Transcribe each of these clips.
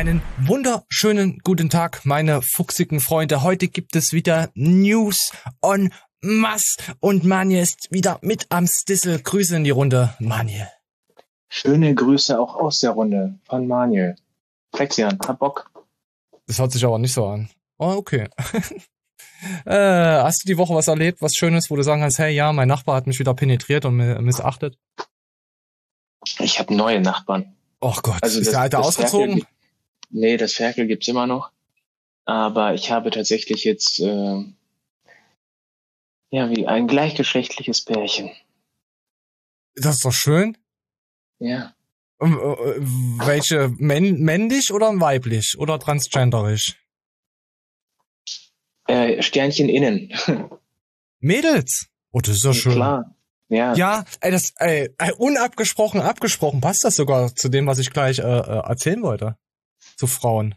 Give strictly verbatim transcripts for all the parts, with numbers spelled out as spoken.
Einen wunderschönen guten Tag, meine fuchsigen Freunde. Heute gibt es wieder News en masse und Manje ist wieder mit am Stissel. Grüße in die Runde, Manje. Schöne Grüße auch aus der Runde von Manuel. Flexian, hab Bock. Das hört sich aber nicht so an. Oh, okay. äh, hast du die Woche was erlebt, was Schönes, wo du sagen kannst, hey, ja, mein Nachbar hat mich wieder penetriert und missachtet? Ich habe neue Nachbarn. Oh Gott, also ist das, der Alte ausgezogen? Ferkel, nee, das Ferkel gibt's immer noch. Aber ich habe tatsächlich jetzt äh, ja wie ein gleichgeschlechtliches Pärchen. Das ist doch schön. Ja. Um, uh, welche, männ, männlich oder weiblich oder transgenderisch? Äh, Sternchen innen. Mädels? Oh, das ist ja schön. Klar. Ja. Ja, ey, das, ey, unabgesprochen, abgesprochen passt das sogar zu dem, was ich gleich äh, erzählen wollte. Zu Frauen.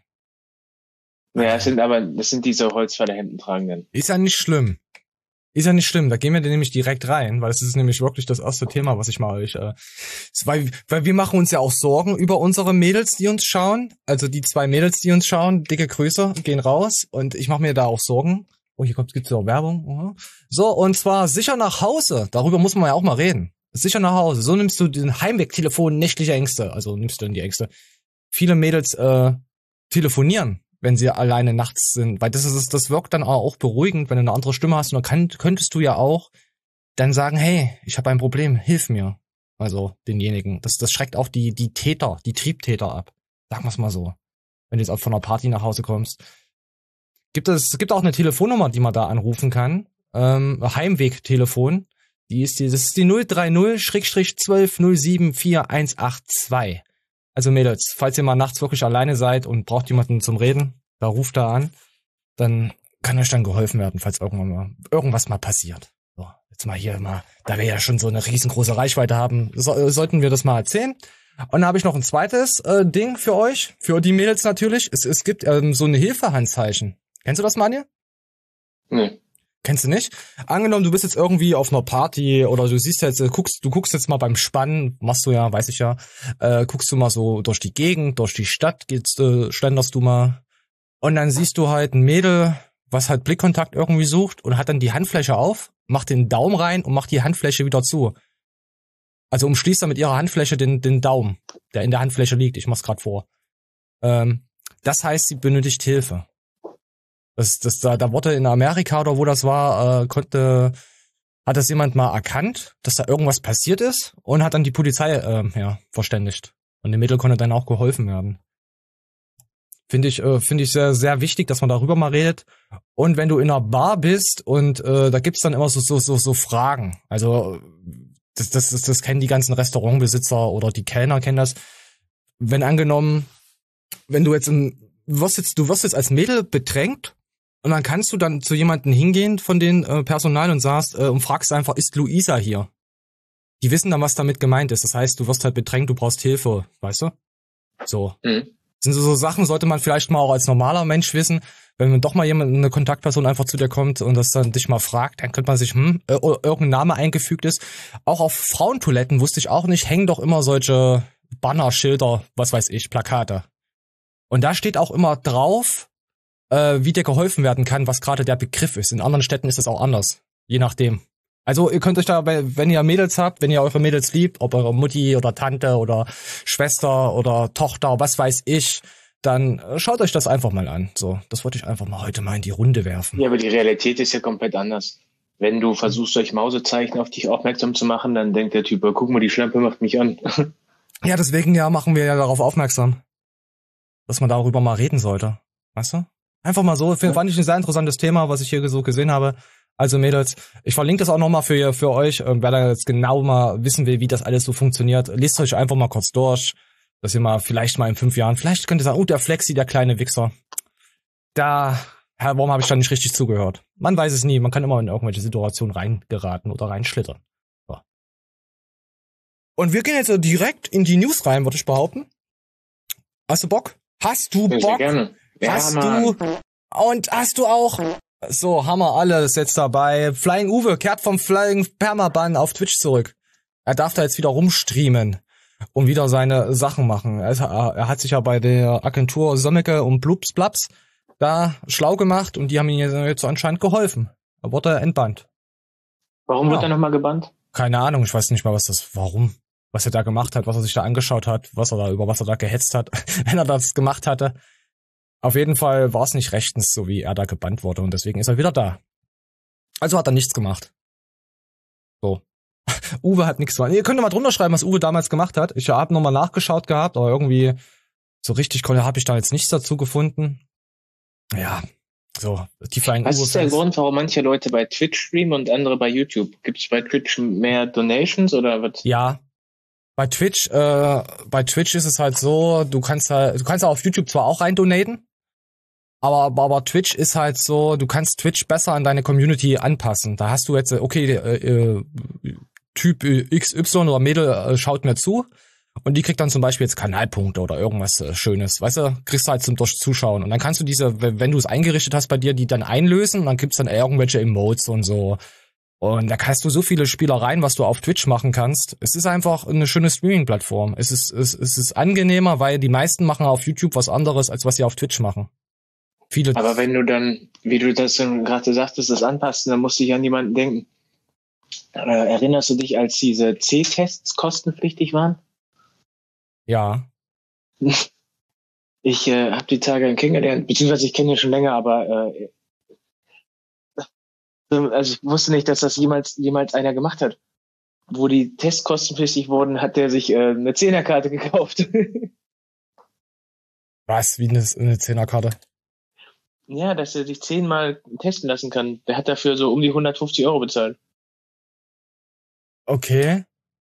Ja, es sind aber, das sind diese Holzfällerhemden tragenden. Ist ja nicht schlimm. Ist ja nicht schlimm, da gehen wir nämlich direkt rein, weil es ist nämlich wirklich das erste Thema, was ich mal, ich, äh, weil, weil wir machen uns ja auch Sorgen über unsere Mädels, die uns schauen, also die zwei Mädels, die uns schauen, dicke Grüße, gehen raus und ich mache mir da auch Sorgen. Oh, hier kommt, gibt's ja auch Werbung. Uh-huh. So, und zwar sicher nach Hause, darüber muss man ja auch mal reden. Sicher nach Hause, so nimmst du den Heimwegtelefon nächtliche Ängste, also nimmst du dann die Ängste. Viele Mädels äh, telefonieren, wenn sie alleine nachts sind, weil das ist, das wirkt dann auch beruhigend, wenn du eine andere Stimme hast und dann kann, könntest du ja auch dann sagen, hey, ich habe ein Problem, hilf mir. Also denjenigen. Das, das schreckt auch die, die Täter, die Triebtäter ab. Sagen wir's mal so. Wenn du jetzt auch von einer Party nach Hause kommst. Gibt es, es gibt auch eine Telefonnummer, die man da anrufen kann. Ähm, Heimwegtelefon. Die ist die, das ist die null drei null zwölf null sieben vier eins acht zwei. Also Mädels, falls ihr mal nachts wirklich alleine seid und braucht jemanden zum Reden, da ruft da an, dann kann euch dann geholfen werden, falls irgendwann mal, irgendwas mal passiert. So, jetzt mal hier mal, da wir ja schon so eine riesengroße Reichweite haben, so, sollten wir das mal erzählen. Und dann habe ich noch ein zweites äh, Ding für euch, für die Mädels natürlich. Es, es gibt ähm, so eine Hilfehandzeichen. Kennst du das, Manje? Nee. Kennst du nicht? Angenommen, du bist jetzt irgendwie auf einer Party oder du siehst jetzt, guckst, du guckst jetzt mal beim Spannen, machst du ja, weiß ich ja, äh, guckst du mal so durch die Gegend, durch die Stadt, gehst, äh, schlenderst du mal und dann siehst du halt ein Mädel, was halt Blickkontakt irgendwie sucht und hat dann die Handfläche auf, macht den Daumen rein und macht die Handfläche wieder zu. Also umschließt dann mit ihrer Handfläche den, den Daumen, der in der Handfläche liegt. Ich mach's grad vor. Ähm, das heißt, sie benötigt Hilfe. Das, das, da, da wurde in Amerika oder wo das war, äh, konnte, hat das jemand mal erkannt, dass da irgendwas passiert ist und hat dann die Polizei, äh, ja, verständigt. Und dem Mädel konnte dann auch geholfen werden. Finde ich, äh, finde ich sehr, sehr wichtig, dass man darüber mal redet. Und wenn du in einer Bar bist und äh, da gibt's dann immer so, so, so, so Fragen. Also, das, das, das, das kennen die ganzen Restaurantbesitzer oder die Kellner kennen das. Wenn angenommen, wenn du jetzt im, wirst jetzt, du wirst jetzt als Mädel bedrängt, und dann kannst du dann zu jemandem hingehen von den äh, Personal und sagst äh, und fragst einfach, ist Luisa hier? Die wissen dann, was damit gemeint ist. Das heißt, du wirst halt bedrängt, du brauchst Hilfe, weißt du? So. Mhm. Das sind so, so Sachen, sollte man vielleicht mal auch als normaler Mensch wissen. Wenn doch mal jemand, eine Kontaktperson einfach zu dir kommt und das dann dich mal fragt, dann könnte man sich, hm, äh, irgendein Name eingefügt ist. Auch auf Frauentoiletten wusste ich auch nicht, hängen doch immer solche Banner, Schilder, was weiß ich, Plakate. Und da steht auch immer drauf, wie dir geholfen werden kann, was gerade der Begriff ist. In anderen Städten ist das auch anders. Je nachdem. Also ihr könnt euch da, wenn ihr Mädels habt, wenn ihr eure Mädels liebt, ob eure Mutti oder Tante oder Schwester oder Tochter, was weiß ich, dann schaut euch das einfach mal an. So, das wollte ich einfach mal heute mal in die Runde werfen. Ja, aber die Realität ist ja komplett anders. Wenn du versuchst, durch Mausezeichen auf dich aufmerksam zu machen, dann denkt der Typ, guck mal, die Schlampe macht mich an. Ja, deswegen ja machen wir ja darauf aufmerksam, dass man darüber mal reden sollte. Weißt du? Einfach mal so, fand ich ein sehr interessantes Thema, was ich hier so gesehen habe. Also Mädels, ich verlinke das auch nochmal für, für euch. Wer da jetzt genau mal wissen will, wie das alles so funktioniert, lest euch einfach mal kurz durch, dass ihr mal vielleicht mal in fünf Jahren, vielleicht könnt ihr sagen, oh, der Flexi, der kleine Wichser. Da, Herr, warum habe ich da nicht richtig zugehört? Man weiß es nie, man kann immer in irgendwelche Situationen reingeraten oder reinschlittern. So. Und wir gehen jetzt direkt in die News rein, würde ich behaupten. Hast du Bock? Hast du Bock? Sehr gerne. Ja, hast Mann. du und hast du auch so, haben wir alles jetzt dabei. Flying Uwe kehrt vom Flying Permaban auf Twitch zurück. Er darf da jetzt wieder rumstreamen. und wieder seine Sachen machen. Also, er hat sich ja bei der Agentur Sommeke und Blups Blaps da schlau gemacht und die haben ihm jetzt anscheinend geholfen. Er wurde entbannt. Warum Ja. wird er nochmal gebannt? Keine Ahnung, ich weiß nicht mal, was das, warum, was er da gemacht hat, was er sich da angeschaut hat, was er da, über was er da gehetzt hat, wenn er das gemacht hatte. Auf jeden Fall war es nicht rechtens, so wie er da gebannt wurde und deswegen ist er wieder da. Also hat er nichts gemacht. So. Uwe hat nichts gemacht. Ihr könnt mal drunter schreiben, was Uwe damals gemacht hat. Ich habe nochmal nachgeschaut gehabt, aber irgendwie so richtig habe ich da jetzt nichts dazu gefunden. Ja, so, die Flying Was Uwe ist der Fans. Grund, warum manche Leute bei Twitch streamen und andere bei YouTube? Gibt es bei Twitch mehr Donations oder was? Ja. Bei Twitch, äh, bei Twitch ist es halt so, du kannst halt, du kannst auf YouTube zwar auch rein donaten, aber, aber, aber Twitch ist halt so, du kannst Twitch besser an deine Community anpassen. Da hast du jetzt, okay, äh, äh, Typ X Y oder Mädel äh, schaut mir zu und die kriegt dann zum Beispiel jetzt Kanalpunkte oder irgendwas äh, Schönes, weißt du, kriegst du halt zum durch Zuschauen und dann kannst du diese, wenn, wenn du es eingerichtet hast bei dir, die dann einlösen und dann gibt's dann irgendwelche Emotes und so. Und da kannst du so viele Spielereien, was du auf Twitch machen kannst. Es ist einfach eine schöne Streaming-Plattform. Es ist, es, es ist angenehmer, weil die meisten machen auf YouTube was anderes, als was sie auf Twitch machen. Viele. Aber wenn du dann, wie du das gerade sagtest, das anpassen, dann musst du dich an jemanden denken. Äh, erinnerst du dich, als diese C-Tests kostenpflichtig waren? Ja. Ich äh, habe die Tage kennengelernt, beziehungsweise ich kenne ihn schon länger, aber äh, also ich wusste nicht, dass das jemals jemals einer gemacht hat. Wo die Tests kostenpflichtig wurden, hat der sich äh, eine Zehnerkarte gekauft. Was? Wie eine, eine Zehnerkarte? Ja, dass er sich zehnmal testen lassen kann. Der hat dafür so um die hundertfünfzig Euro bezahlt. Okay.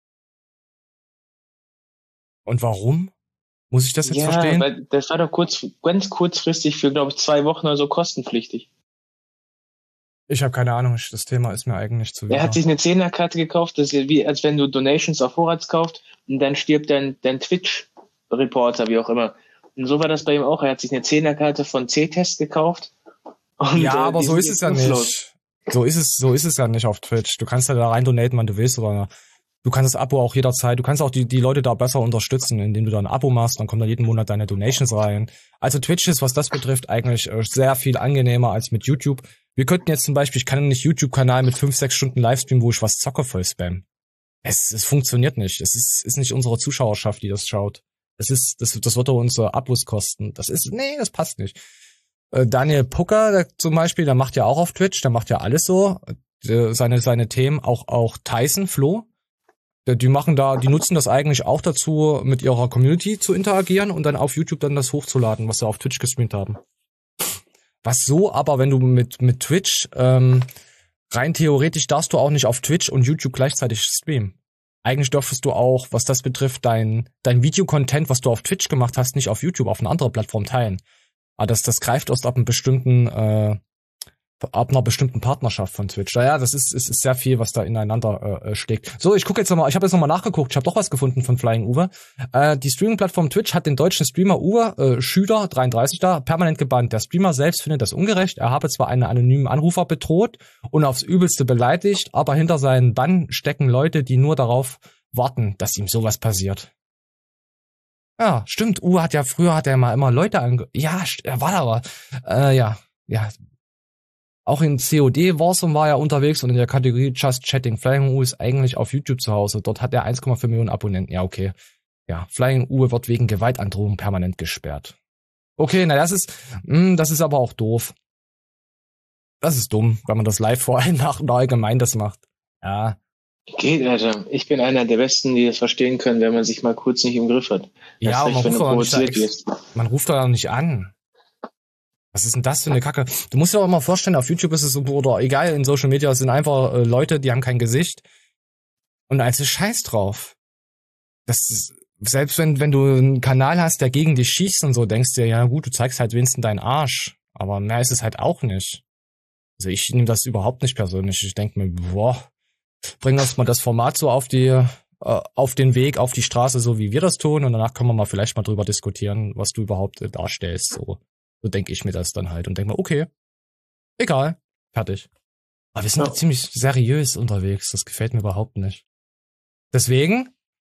Und warum? Muss ich das jetzt ja, verstehen? Weil das war doch kurz, ganz kurzfristig für, glaube ich, zwei Wochen oder so kostenpflichtig. Ich habe keine Ahnung, das Thema ist mir eigentlich zu Er hat sich eine Zehnerkarte gekauft, das ist wie, als wenn du Donations auf Vorrat kaufst und dann stirbt dein, dein Twitch-Reporter, wie auch immer. Und so war das bei ihm auch. Er hat sich eine Zehnerkarte von C-Test gekauft. Und, ja, äh, aber so ist es ja nicht. So ist es, so ist es ja nicht auf Twitch. Du kannst ja da rein donaten, wann du willst, oder du kannst das Abo auch jederzeit, du kannst auch die, die Leute da besser unterstützen, indem du da ein Abo machst, dann kommen da jeden Monat deine Donations rein. Also Twitch ist, was das betrifft, eigentlich sehr viel angenehmer als mit YouTube. Wir könnten jetzt zum Beispiel, ich kann nicht YouTube-Kanal mit fünf, sechs Stunden Livestream, wo ich was zocke voll spam. Es, es funktioniert nicht. Es ist, ist nicht unsere Zuschauerschaft, die das schaut. Es ist, das, das wird doch unsere Abos kosten. Das ist, nee, das passt nicht. Äh, Daniel Pucker, der zum Beispiel, der macht ja auch auf Twitch, der macht ja alles so. Der, seine, seine Themen, auch, auch Tyson, Flo. Der, die machen da, die nutzen das eigentlich auch dazu, mit ihrer Community zu interagieren und dann auf YouTube dann das hochzuladen, was sie auf Twitch gestreamt haben. Was so, aber wenn du mit, mit Twitch, ähm, rein theoretisch darfst du auch nicht auf Twitch und YouTube gleichzeitig streamen. Eigentlich dürftest du auch, was das betrifft, dein, dein Videocontent, was du auf Twitch gemacht hast, nicht auf YouTube, auf eine andere Plattform teilen. Aber das, das greift erst ab einem bestimmten, äh, ab einer bestimmten Partnerschaft von Twitch. Naja, das ist, ist, ist sehr viel, was da ineinander äh, steckt. So, ich gucke jetzt nochmal, ich habe jetzt nochmal nachgeguckt, ich habe doch was gefunden von Flying Uwe. Äh, die Streaming-Plattform Twitch hat den deutschen Streamer Uwe äh, Schüder, dreiunddreißig da, permanent gebannt. Der Streamer selbst findet das ungerecht. Er habe zwar einen anonymen Anrufer bedroht und aufs Übelste beleidigt, aber hinter seinen Bann stecken Leute, die nur darauf warten, dass ihm sowas passiert. Ja, stimmt. Uwe hat ja früher, hat er mal immer Leute ange... Ja, er war aber... Äh, ja, ja... Auch in C O D Warzone war er unterwegs und in der Kategorie Just Chatting. Flying Uwe ist eigentlich auf YouTube zu Hause. Dort hat er eins Komma fünf Millionen Abonnenten. Ja, okay. Ja, Flying Uwe wird wegen Gewaltandrohung permanent gesperrt. Okay, na das ist, mh, das ist aber auch doof. Das ist dumm, wenn man das live vor allem nach und allgemein das macht. Ja. Geht, Alter. Ich bin einer der Besten, die das verstehen können, wenn man sich mal kurz nicht im Griff hat. Ja, recht, man, ruft doch nicht da ex- wirst. man ruft doch nicht an. Was ist denn das für eine Kacke? Du musst dir auch immer vorstellen, auf YouTube ist es so, oder egal, in Social Media, es sind einfach äh, Leute, die haben kein Gesicht. Und da ist es Scheiß drauf. Das ist, selbst wenn, wenn du einen Kanal hast, der gegen dich schießt und so, denkst du dir, ja gut, du zeigst halt wenigstens deinen Arsch. Aber mehr ist es halt auch nicht. Also ich nehme das überhaupt nicht persönlich. Ich denke mir, boah, bring uns mal das Format so auf die, äh, auf den Weg, auf die Straße, so wie wir das tun. Und danach können wir mal vielleicht mal drüber diskutieren, was du überhaupt äh, darstellst, so. So denke ich mir das dann halt und denke mir, okay, egal, fertig. Aber wir sind ja ziemlich seriös unterwegs, das gefällt mir überhaupt nicht. Deswegen,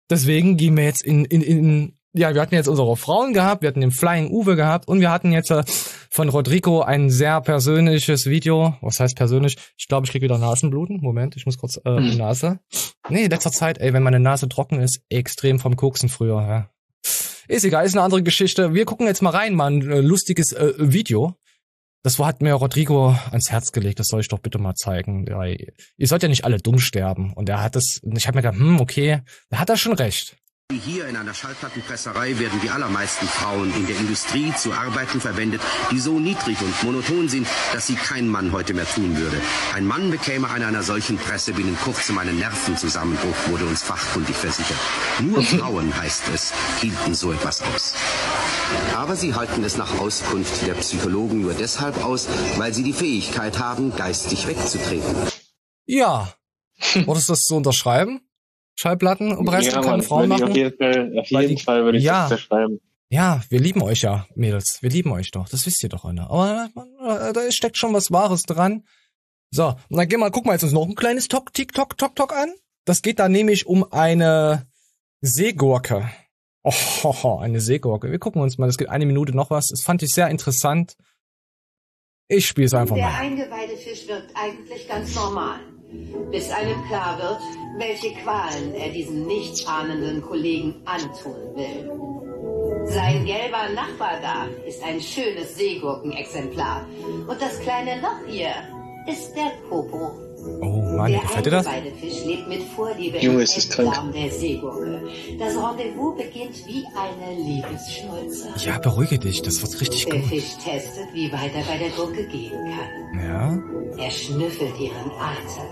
deswegen gehen wir jetzt in, in, in, ja, wir hatten jetzt unsere Frauen gehabt, wir hatten den Flying Uwe gehabt und wir hatten jetzt äh, von Rodrigo ein sehr persönliches Video. Was heißt persönlich? Ich glaube, ich krieg wieder Nasenbluten. Moment, ich muss kurz, äh, mhm. Nase. Nee, in letzter Zeit, ey, wenn meine Nase trocken ist, extrem vom Koksen früher, ja. Ist egal, ist eine andere Geschichte. Wir gucken jetzt mal rein, mal ein äh, lustiges äh, Video. Das hat mir Rodrigo ans Herz gelegt, das soll ich doch bitte mal zeigen. Ja, ihr sollt ja nicht alle dumm sterben. Und er hat das, ich habe mir gedacht, hm, okay, da hat er schon recht. Hier in einer Schallplattenpresserei werden die allermeisten Frauen in der Industrie zu Arbeiten verwendet, die so niedrig und monoton sind, dass sie kein Mann heute mehr tun würde. Ein Mann bekäme an einer solchen Presse binnen kurzem einen Nervenzusammenbruch, wurde uns fachkundig versichert. Nur Frauen, heißt es, hielten so etwas aus. Aber sie halten es nach Auskunft der Psychologen nur deshalb aus, weil sie die Fähigkeit haben, geistig wegzutreten. Ja, würdest du das so unterschreiben? Schallplatten und Preise ja, kann Frauen machen? Auf jeden Fall, auf jeden die, Fall würde ich ja, das unterschreiben. Ja, wir lieben euch ja, Mädels. Wir lieben euch doch. Das wisst ihr doch alle. Aber da steckt schon was Wahres dran. So, und dann gehen wir, gucken wir jetzt uns noch ein kleines Tok, Tik, Tok, Tok, Tok an. Das geht da nämlich um eine Seegurke. Oh, eine Seegurke. Wir gucken uns mal, das geht eine Minute noch was. Das fand ich sehr interessant. Ich spiele es einfach Der mal. Der eingeweihte Fisch wirkt eigentlich ganz normal. Bis einem klar wird, welche Qualen er diesem nichtsahnenden Kollegen antun will. Sein gelber Nachbar da ist ein schönes Seegurkenexemplar. Und das kleine Loch hier ist der Popo. Oh Mann, der gefällt dir das? Der Fisch lebt mit Vorliebe Junge, im ist das krank. Enddarm der Seegurke. Das Rendezvous beginnt wie eine Liebesschnulze. Ja, beruhige dich, das wird richtig der gut. Der Fisch testet, wie weit er bei der Gurke gehen kann. Ja? Er schnüffelt ihren Atem.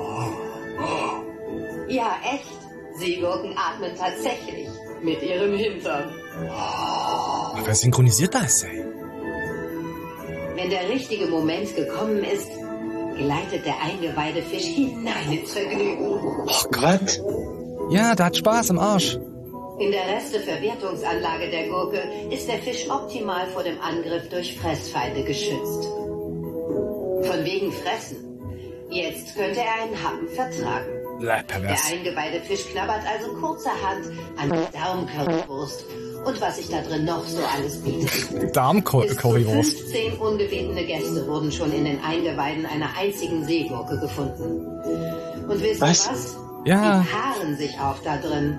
Ja, echt. Seegurken atmen tatsächlich mit ihrem Hintern. Ach, wer synchronisiert das, ey? Wenn der richtige Moment gekommen ist, gleitet der eingeweihte Fisch hinein ins Vergnügen. Oh Gott. Ja, der hat Spaß im Arsch. In der Resteverwertungsanlage der Gurke ist der Fisch optimal vor dem Angriff durch Fressfeinde geschützt. Von wegen Fressen. Jetzt könnte er einen Happen vertragen. Ja, der eingeweihte Fisch knabbert also kurzerhand an der Darmcurrywurst und was sich da drin noch so alles bietet. Darmcurrywurst. fünfzehn ungebetene Gäste wurden schon in den Eingeweiden einer einzigen Seegurke gefunden. Und wisst ihr was? was? Ja. Die paaren sich auch da drin.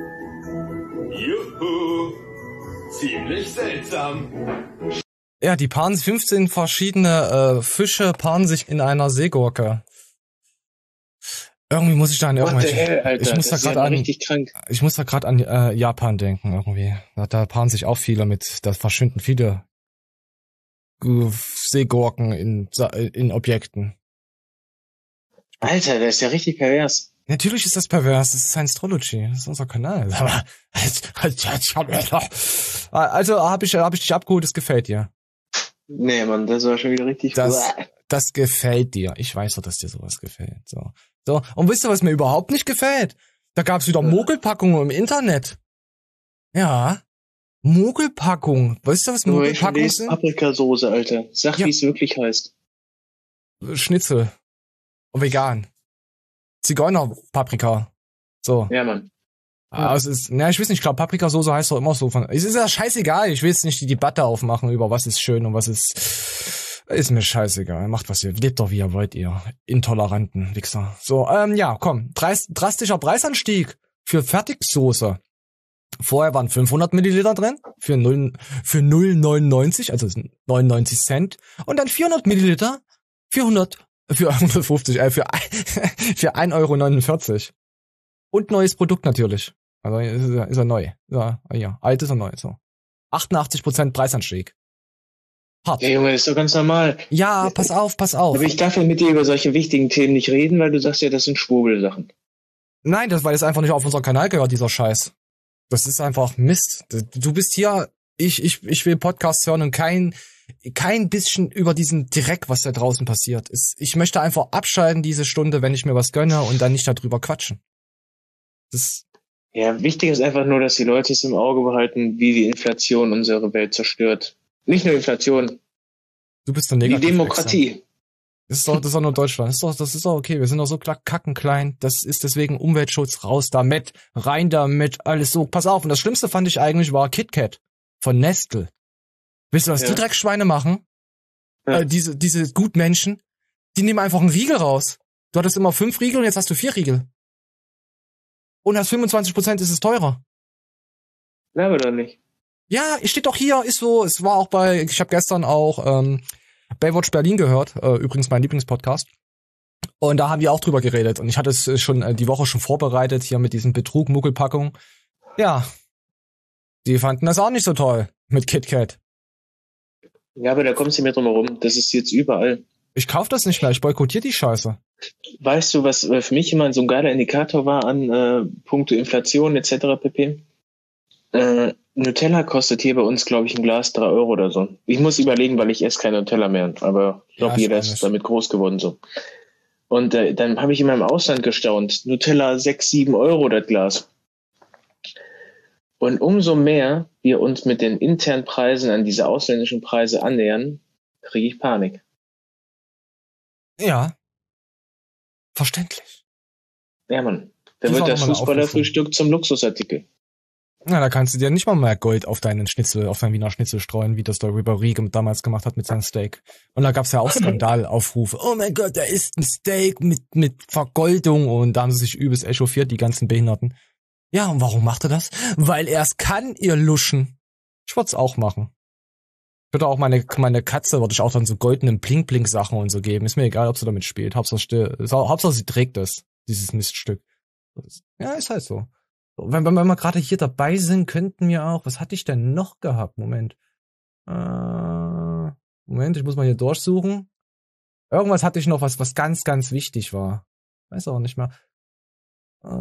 Juhu. Ziemlich seltsam. Ja, die paaren sich, fünfzehn verschiedene äh, Fische paaren sich in einer Seegurke. Irgendwie muss ich da an irgendwelche, hell, Alter, ich muss da gerade ja an, richtig krank. ich muss da gerade an äh, Japan denken irgendwie. Da, da paaren sich auch viele mit, da verschwinden viele äh, Seegurken in in Objekten. Alter, der ist ja richtig pervers. Natürlich ist das pervers, das ist Science Astrology, das ist unser Kanal. Also habe ich hab ich dich abgeholt, das gefällt dir. Nee, Mann, das war schon wieder richtig. Das, das gefällt dir. Ich weiß doch, dass dir sowas gefällt. So. So. Und wisst ihr, was mir überhaupt nicht gefällt? Da gab's wieder Mogelpackungen im Internet. Ja. Mogelpackung. Weißt du, was Mogelpackungen sind? Paprikasoße, Alter. Sag, ja. Wie es wirklich heißt. Schnitzel. Und vegan. Zigeunerpaprika. So. Ja, Mann. Ah, es ist, na, ich weiß nicht, ich glaube, Paprikasauce heißt doch immer so von, es ist ja scheißegal, ich will jetzt nicht die Debatte aufmachen über was ist schön und was ist, ist mir scheißegal, macht was ihr, lebt doch wie ihr wollt, ihr intoleranten Wichser. So, ähm, ja, komm, Dreist, drastischer Preisanstieg für Fertigsoße. Vorher waren fünfhundert Milliliter drin, für null, für null Komma neunundneunzig, also neunundneunzig Cent, und dann vierhundert Milliliter, für hundert, für hundertfünfzig, äh, für, für ein Euro neunundvierzig. Und neues Produkt natürlich. Also ist er, ist er neu. Ja, ja, alt ist er neu. So. achtundachtzig Prozent Preisanstieg. Hart. Ja, Junge, ist doch ganz normal. Ja, pass auf, pass auf. Aber ich darf ja mit dir über solche wichtigen Themen nicht reden, weil du sagst ja, das sind Schwurbelsachen. Nein, das, weil es einfach nicht auf unseren Kanal gehört, dieser Scheiß. Das ist einfach Mist. Du bist hier, ich, ich, ich will Podcasts hören und kein, kein bisschen über diesen Dreck, was da draußen passiert ist. Ich möchte einfach abschalten diese Stunde, wenn ich mir was gönne und dann nicht darüber quatschen. Das ja, wichtig ist einfach nur, dass die Leute es im Auge behalten, wie die Inflation unsere Welt zerstört. Nicht nur Inflation. Du bist der Negativ. Die Demokratie. Das ist doch, das ist doch nur Deutschland. Das ist doch, das ist doch okay. Wir sind doch so kackenklein. Das ist deswegen Umweltschutz, raus damit, rein damit, alles so. Pass auf. Und das Schlimmste fand ich eigentlich war KitKat von Nestle. Wisst ihr, was ja. die Dreckschweine machen? Ja. Äh, diese, diese Gutmenschen, die nehmen einfach einen Riegel raus. Du hattest immer fünf Riegel und jetzt hast du vier Riegel. Und hast fünfundzwanzig Prozent ist es teurer. Na, aber doch nicht. Ja, es steht doch hier, ist so. Es war auch bei, ich habe gestern auch ähm, Baywatch Berlin gehört, äh, übrigens mein Lieblingspodcast. Und da haben wir auch drüber geredet. Und ich hatte es schon äh, die Woche schon vorbereitet, hier mit diesem Betrug, Muckelpackung. Ja, die fanden das auch nicht so toll mit KitKat. Ja, aber da kommst du nicht mehr drum herum. Das ist jetzt überall. Ich kauf das nicht mehr, ich boykottiere die Scheiße. Weißt du, was für mich immer so ein geiler Indikator war an äh, Punkte Inflation et cetera pp.? Äh, Nutella kostet hier bei uns, glaube ich, ein Glas drei Euro oder so. Ich muss überlegen, weil ich esse kein Nutella mehr. Aber ich glaube, ja, jeder ist damit groß geworden so. Und äh, dann habe ich immer im Ausland gestaunt. Nutella sechs, sieben Euro das Glas. Und umso mehr wir uns mit den internen Preisen an diese ausländischen Preise annähern, kriege ich Panik. Ja. Verständlich. Ja, Mann. Da wird das Fußballerfrühstück zum Luxusartikel. Na, da kannst du dir nicht mal mehr Gold auf deinen Schnitzel, auf deinen Wiener Schnitzel streuen, wie das der Ribéry damals gemacht hat mit seinem Steak. Und da gab's ja auch Skandalaufrufe. Oh mein Gott, da ist ein Steak mit, mit Vergoldung. Und da haben sie sich übelst echauffiert, die ganzen Behinderten. Ja, und warum macht er das? Weil er es kann, ihr Luschen. Ich würd's auch machen. Ich würde auch meine, meine Katze, würde ich auch dann so goldenen Blink-Blink-Sachen und so geben. Ist mir egal, ob sie damit spielt. Hauptsache, still, Hauptsache sie trägt es, dieses Miststück. Ja, ist halt so. Wenn, wenn wir mal gerade hier dabei sind, könnten wir auch, was hatte ich denn noch gehabt? Moment. Äh, Moment, ich muss mal hier durchsuchen. Irgendwas hatte ich noch, was, was ganz, ganz wichtig war. Weiß auch nicht mehr. Äh,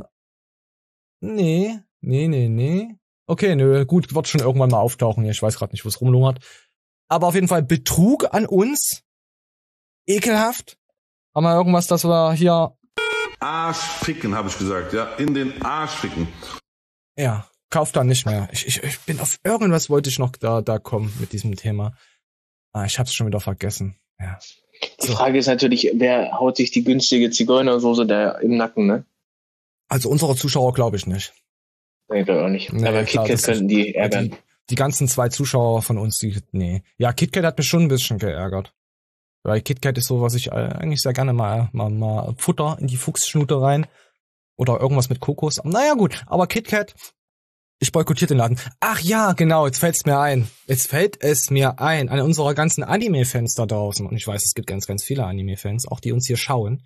nee, nee, nee, nee. Okay, nö, gut, wird schon irgendwann mal auftauchen hier. Ich weiß gerade nicht, wo es rumlungert. Aber auf jeden Fall Betrug an uns. Ekelhaft. Haben wir irgendwas, dass wir hier... Arsch ficken, habe ich gesagt, ja. In den Arsch ficken. Ja, kauf da nicht mehr. Ich, ich, ich bin auf irgendwas wollte ich noch da, da kommen mit diesem Thema. Ah, ich hab's schon wieder vergessen. Ja. Die so. Frage ist natürlich, wer haut sich die günstige Zigeunersoße da im Nacken, ne? Also unsere Zuschauer glaube ich nicht. Nee, glaube auch nicht. Nee, aber klar, KitKat könnten die ärgern. Die, die ganzen zwei Zuschauer von uns, die, nee. Ja, KitKat hat mich schon ein bisschen geärgert. Weil KitKat ist so, was ich eigentlich sehr gerne mal, mal, mal Futter in die Fuchsschnute rein. Oder irgendwas mit Kokos. Naja, gut. Aber KitKat, ich boykottiere den Laden. Ach ja, genau. Jetzt fällt's mir ein. Jetzt fällt es mir ein. An unsere ganzen Anime-Fans da draußen. Und ich weiß, es gibt ganz, ganz viele Anime-Fans. Auch die uns hier schauen.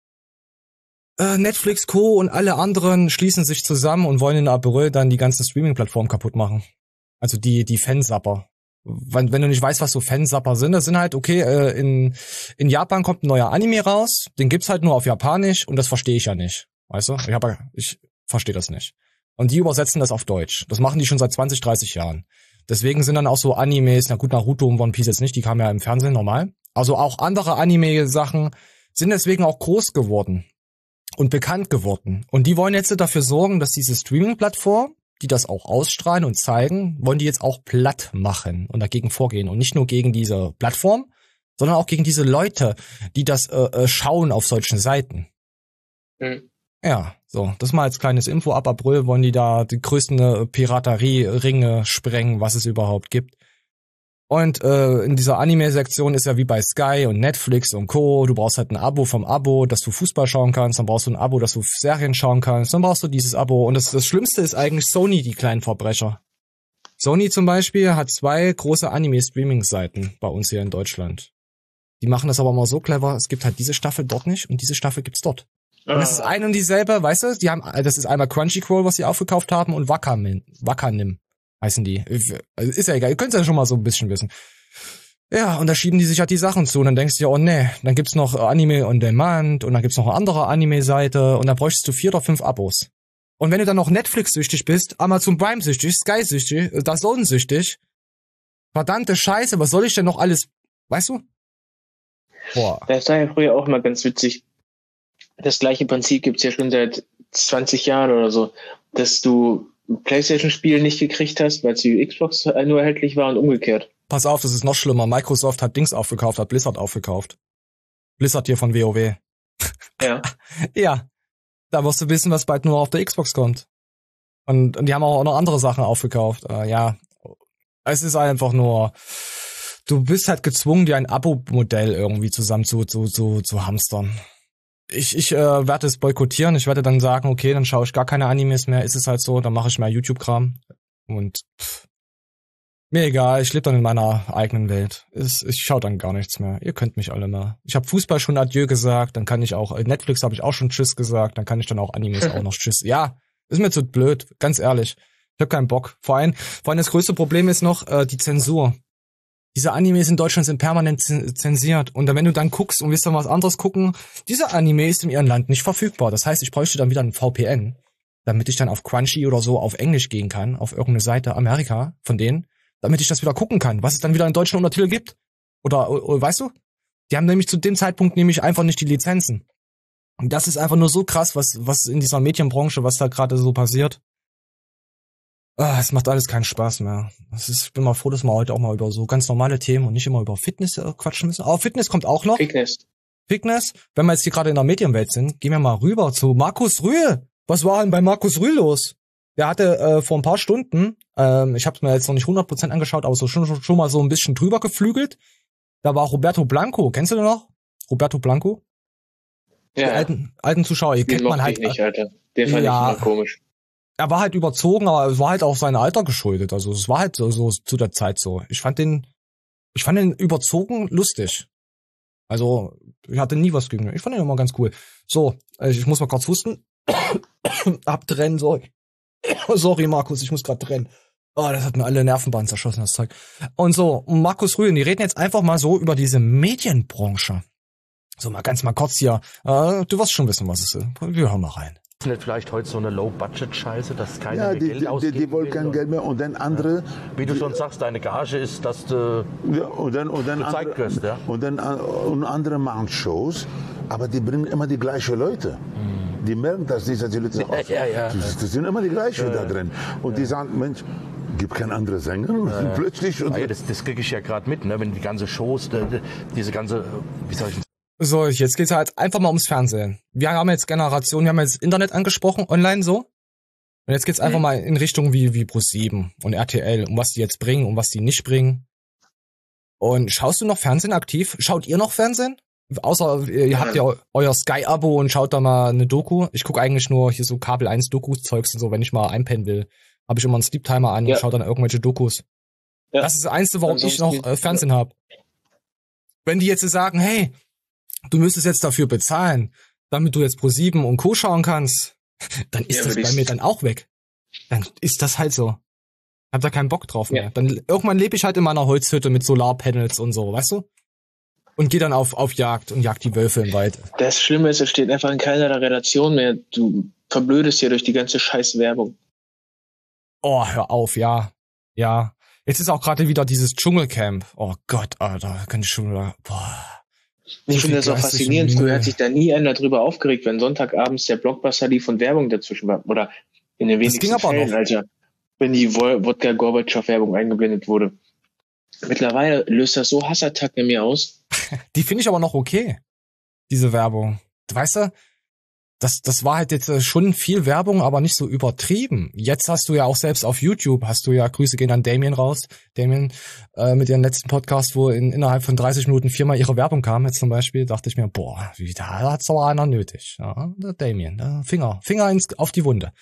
Äh, Netflix, Co. und alle anderen schließen sich zusammen und wollen in April dann die ganzen Streaming-Plattformen kaputt machen. Also die, die Fansapper. Wenn, wenn du nicht weißt, was so Fansapper sind, das sind halt, okay, äh, in, in Japan kommt ein neuer Anime raus, den gibt's halt nur auf Japanisch und das verstehe ich ja nicht. Weißt du? Ich, hab, ich verstehe das nicht. Und die übersetzen das auf Deutsch. Das machen die schon seit zwanzig, dreißig Jahren. Deswegen sind dann auch so Animes, na gut, Naruto und One Piece jetzt nicht, die kamen ja im Fernsehen normal. Also auch andere Anime-Sachen sind deswegen auch groß geworden und bekannt geworden. Und die wollen jetzt dafür sorgen, dass diese Streaming-Plattform, die das auch ausstrahlen und zeigen, wollen die jetzt auch platt machen und dagegen vorgehen. Und nicht nur gegen diese Plattform, sondern auch gegen diese Leute, die das äh, schauen auf solchen Seiten. Mhm. Ja, so, das mal als kleines Info. Ab April wollen die da die größten Piraterie-Ringe sprengen, was es überhaupt gibt. Und äh, in dieser Anime-Sektion ist ja wie bei Sky und Netflix und Co. Du brauchst halt ein Abo vom Abo, dass du Fußball schauen kannst. Dann brauchst du ein Abo, dass du Serien schauen kannst. Dann brauchst du dieses Abo. Und das, das Schlimmste ist eigentlich Sony, die kleinen Verbrecher. Sony zum Beispiel hat zwei große Anime-Streaming-Seiten bei uns hier in Deutschland. Die machen das aber mal so clever. Es gibt halt diese Staffel dort nicht und diese Staffel gibt's dort. Und das ist ein und dieselbe, weißt du? Die haben, das ist einmal Crunchyroll, was sie aufgekauft haben, und Wakanim. Wakanim heißen die. Also ist ja egal, ihr könnt es ja schon mal so ein bisschen wissen. Ja, und da schieben die sich halt die Sachen zu und dann denkst du ja, oh nee, dann gibt's noch Anime on Demand und dann gibt's noch eine andere Anime-Seite und dann bräuchtest du vier oder fünf Abos. Und wenn du dann noch Netflix-süchtig bist, Amazon Prime-süchtig, Sky-süchtig, DAZN-süchtig, verdammte Scheiße, was soll ich denn noch alles, weißt du? Boah. Das war ja früher auch mal ganz witzig. Das gleiche Prinzip gibt's ja schon seit zwanzig Jahren oder so, dass du PlayStation-Spiel nicht gekriegt hast, weil es für Xbox nur erhältlich war und umgekehrt. Pass auf, das ist noch schlimmer. Microsoft hat Dings aufgekauft, hat Blizzard aufgekauft. Blizzard hier von WoW. Ja. Ja. Da wirst du wissen, was bald nur auf der Xbox kommt. Und, und die haben auch noch andere Sachen aufgekauft. Äh, ja. Es ist einfach nur, du bist halt gezwungen, dir ein Abo-Modell irgendwie zusammen zu, zu, zu, zu hamstern. Ich, ich äh, werde es boykottieren. Ich werde dann sagen, okay, dann schaue ich gar keine Animes mehr. Ist es halt so, dann mache ich mehr YouTube-Kram. Und pff, mir egal, ich lebe dann in meiner eigenen Welt. Ich, ich schaue dann gar nichts mehr. Ihr könnt mich alle mal. Ich habe Fußball schon Adieu gesagt, dann kann ich auch, Netflix habe ich auch schon Tschüss gesagt, dann kann ich dann auch Animes auch noch Tschüss. Ja, ist mir zu blöd, ganz ehrlich. Ich habe keinen Bock. Vor allem, vor allem das größte Problem ist noch äh, die Zensur. Diese Animes in Deutschland sind permanent zensiert. Und wenn du dann guckst und willst dann was anderes gucken, dieser Anime ist in ihrem Land nicht verfügbar. Das heißt, ich bräuchte dann wieder ein V P N, damit ich dann auf Crunchy oder so auf Englisch gehen kann, auf irgendeine Seite Amerika von denen, damit ich das wieder gucken kann, was es dann wieder in deutschen Untertitel gibt. Oder, oder weißt du? Die haben nämlich zu dem Zeitpunkt nämlich einfach nicht die Lizenzen. Und das ist einfach nur so krass, was was in dieser Medienbranche, was da gerade so passiert. Ah, es macht alles keinen Spaß mehr. Das ist, ich bin mal froh, dass wir heute auch mal über so ganz normale Themen und nicht immer über Fitness äh, quatschen müssen. Aber Fitness kommt auch noch. Fitness. Fitness. Wenn wir jetzt hier gerade in der Medienwelt sind, gehen wir mal rüber zu Markus Rühl. Was war denn bei Markus Rühl los? Der hatte äh, vor ein paar Stunden, ähm, ich habe es mir jetzt noch nicht hundert Prozent angeschaut, aber so schon, schon, schon mal so ein bisschen drüber geflügelt. Da war Roberto Blanco. Kennst du den noch? Roberto Blanco? Ja. Die alten, alten Zuschauer, die kennt man halt. Ich nicht, Alter. Den fand ja, ich immer komisch. Er war halt überzogen, aber es war halt auch sein Alter geschuldet. Also es war halt so, so zu der Zeit so. Ich fand den, ich fand den überzogen lustig. Also ich hatte nie was gegen ihn. Ich fand ihn immer ganz cool. So, ich muss mal kurz husten. Abtrennen, sorry. Sorry, Markus, ich muss gerade trennen. Oh, das hat mir alle Nervenbahnen zerschossen, das Zeug. Und so, Markus Rühl, die reden jetzt einfach mal so über diese Medienbranche. So mal ganz mal kurz hier. Äh, du wirst schon wissen, was es ist. Wir hören mal rein. Ist nicht vielleicht heute so eine Low-Budget-Scheiße, dass keiner Ja, mehr die, Geld die, ausgeben die, die wollen will, kein oder? Geld mehr und dann andere. Ja. Wie du schon sagst, deine Gage ist, dass du Ja, und dann, und dann gezeigt andere, wirst, ja? Und dann äh, und andere machen Shows, aber die bringen immer die gleichen Leute. Hm. Die merken das nicht, dass die Leute Ja, ja, ja. Das, das sind immer die gleichen Ja, da drin. Und die sagen, Mensch, gibt kein anderer Sänger. Ja, ja. Plötzlich. Und Ah, ja, das das kriege ich ja gerade mit, ne? Wenn die ganze Shows, die, die, diese ganze, wie soll ich denn So, jetzt geht's halt einfach mal ums Fernsehen. Wir haben jetzt Generation, wir haben jetzt Internet angesprochen, online so. Und jetzt geht's einfach Mhm. mal in Richtung wie, wie ProSieben und R T L, um was die jetzt bringen, um was die nicht bringen. Und schaust du noch Fernsehen aktiv? Schaut ihr noch Fernsehen? Außer, ihr Ja. habt ja eu- euer Sky-Abo und schaut da mal eine Doku. Ich gucke eigentlich nur hier so Kabel eins Dokus-Zeugs und so, wenn ich mal einpennen will. Habe ich immer einen Sleep-Timer an Ja. und schau dann irgendwelche Dokus. Ja. Das ist das Einzige, warum ich Ansonsten- noch äh, Fernsehen habe. Wenn die jetzt sagen, hey, du müsstest jetzt dafür bezahlen, damit du jetzt ProSieben und Co. schauen kannst, dann ist Ja, das würd bei ich- mir dann auch weg. Dann ist das halt so. Hab da keinen Bock drauf mehr. Ja. Dann irgendwann lebe ich halt in meiner Holzhütte mit Solarpanels und so, weißt du? Und geh dann auf, auf Jagd und jag die Wölfe im Wald. Das Schlimme ist, es steht einfach in keiner Relation mehr. Du verblödest hier durch die ganze scheiß Werbung. Oh, hör auf, ja. Ja. Jetzt ist auch gerade wieder dieses Dschungelcamp. Oh Gott, Alter, kann ich schon wieder, boah. So Ich viel finde das auch geistige faszinierend. Früher Müll. hat sich da nie einer drüber aufgeregt, wenn Sonntagabends der Blockbuster lief und Werbung dazwischen war. Oder in den Das wenigsten ging aber Fällen, noch. Alter, wenn die Wo- Wodka-Gorbatschow-Werbung eingeblendet wurde. Mittlerweile löst das so Hassattacken in mir aus. Die finde ich aber noch okay, diese Werbung. Weißt du, das, das war halt jetzt äh, schon viel Werbung, aber nicht so übertrieben. Jetzt hast du ja auch selbst auf YouTube, hast du ja, Grüße gehen an Damien raus, Damien, äh, mit ihrem letzten Podcast, wo in, innerhalb von dreißig Minuten viermal ihre Werbung kam, jetzt zum Beispiel, dachte ich mir, boah, wie, da hat's aber einer nötig. Ja, der Damien, der Finger, Finger ins, auf die Wunde.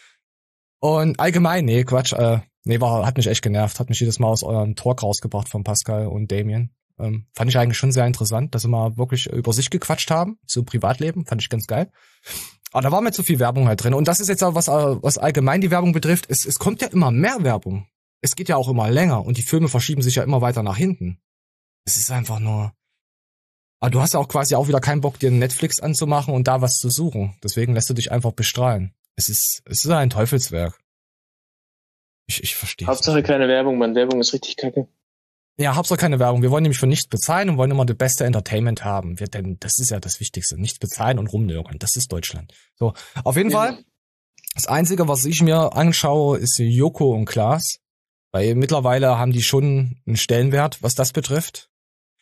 Und allgemein, nee, Quatsch, äh, nee, war, hat mich echt genervt, hat mich jedes Mal aus eurem Talk rausgebracht von Pascal und Damien. Ähm, fand ich eigentlich schon sehr interessant, dass sie mal wirklich über sich gequatscht haben, so Privatleben, fand ich ganz geil. Aber da war mir zu viel Werbung halt drin. Und das ist jetzt auch, was, äh, was allgemein die Werbung betrifft, es, es kommt ja immer mehr Werbung. Es geht ja auch immer länger und die Filme verschieben sich ja immer weiter nach hinten. Es ist einfach nur... Aber du hast ja auch quasi auch wieder keinen Bock, dir Netflix anzumachen und da was zu suchen. Deswegen lässt du dich einfach bestrahlen. Es ist, es ist ein Teufelswerk. Ich, ich verstehe es. Hauptsache keine Werbung, Mann. Werbung ist richtig kacke. Ja, Hauptsache keine Werbung. Wir wollen nämlich für nichts bezahlen und wollen immer das beste Entertainment haben. Wir, denn das ist ja das Wichtigste. Nichts bezahlen und rumnörgeln. Das ist Deutschland. So, auf jeden Ja. Fall. Das Einzige, was ich mir anschaue, ist Joko und Klaas. Weil mittlerweile haben die schon einen Stellenwert, was das betrifft.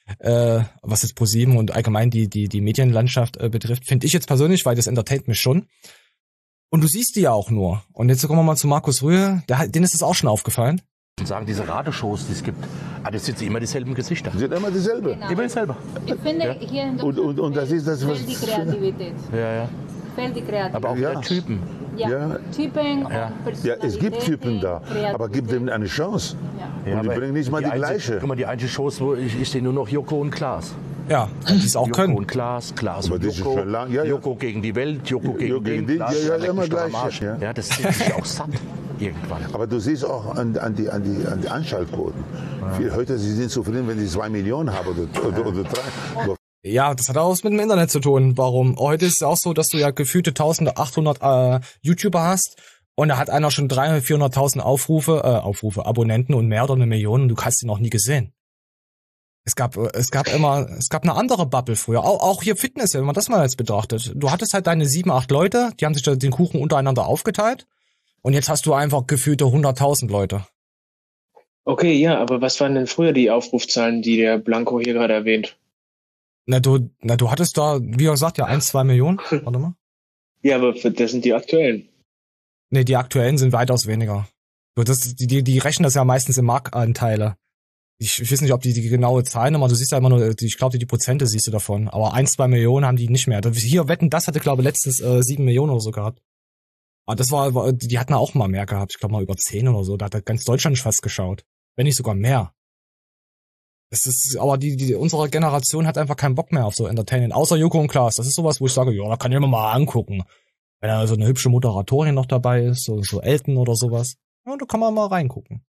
äh, was jetzt ProSieben und allgemein die die die Medienlandschaft äh, betrifft, finde ich jetzt persönlich, weil das entertaint mich schon. Und du siehst die ja auch nur. Und jetzt kommen wir mal zu Markus Rühe, der, denen ist es auch schon aufgefallen. Und sagen, diese Radeshows, die es gibt, ah, das sind immer dieselben Gesichter. Die sind immer dieselbe. Genau. Immer dieselbe. Ich finde, Ja. hier in Und, und, und das ist das, was... fehlt die Kreativität. Ja, ja. Fehlt die Kreativität. Aber auch Ja. der Typen. ja. Ja. Typen und Ja. Ja, es gibt Typen da, Kreativität. aber gib dem eine Chance. Ja. Und die aber bringen nicht mal die einzige- gleiche. Guck mal, die einzige Shows, wo ich, ich sehe nur noch Joko und Klaas. Ja, die es auch Joko können. und Klaas, Klaas Aber und das ist Joko. schon lang- ja, ja. Joko gegen die Welt, Joko gegen Joko gegen den, den, Klaas, ja, ja, der immer leckt mich doch am gleich, Arsch. ja. Ja, das sind sich auch satt irgendwann. Aber du siehst auch an, an, die, an, die, an die Anschaltquoten. Viele heute, sie sind zufrieden, wenn sie zwei Millionen haben oder, oder, oder drei. Ja, das hat auch was mit dem Internet zu tun. Warum? Heute ist es auch so, dass du ja gefühlte eintausendachthundert äh, YouTuber hast und da hat einer schon dreihundert, vierhunderttausend Aufrufe, äh, Aufrufe, Abonnenten und mehr oder eine Million und du hast ihn noch nie gesehen. Es gab, es gab immer, es gab eine andere Bubble früher. Auch, auch hier Fitness, wenn man das mal jetzt betrachtet. Du hattest halt deine sieben, acht Leute, die haben sich da den Kuchen untereinander aufgeteilt und jetzt hast du einfach gefühlte hunderttausend Leute. Okay, ja, aber was waren denn früher die Aufrufzahlen, die der Blanco hier gerade erwähnt? Na du, na du hattest da, wie gesagt, ja, eins, zwei Millionen. Warte mal. Ja, aber das sind die aktuellen. Nee, die aktuellen sind weitaus weniger. Du, das, die, die, die rechnen das ja meistens in Marktanteile. Ich, ich weiß nicht, ob die die genaue Zahl nochmal, du siehst ja immer nur, ich glaube, die, die Prozente siehst du davon. Aber eins, zwei Millionen haben die nicht mehr. Hier, Wetten, das hatte, glaube ich, letztens äh, sieben Millionen oder so gehabt. Aber das war, war die hatten auch mal mehr gehabt. Ich glaube mal über zehn oder so. Da hat ganz Deutschland fast geschaut. Wenn nicht sogar mehr. Das ist, aber die, die, unsere Generation hat einfach keinen Bock mehr auf so Entertainment. Außer Joko und Klaas. Das ist sowas, wo ich sage, ja, da kann ich mir mal angucken. Wenn da so eine hübsche Moderatorin noch dabei ist, so, so Elton oder sowas. Ja, da kann man mal reingucken.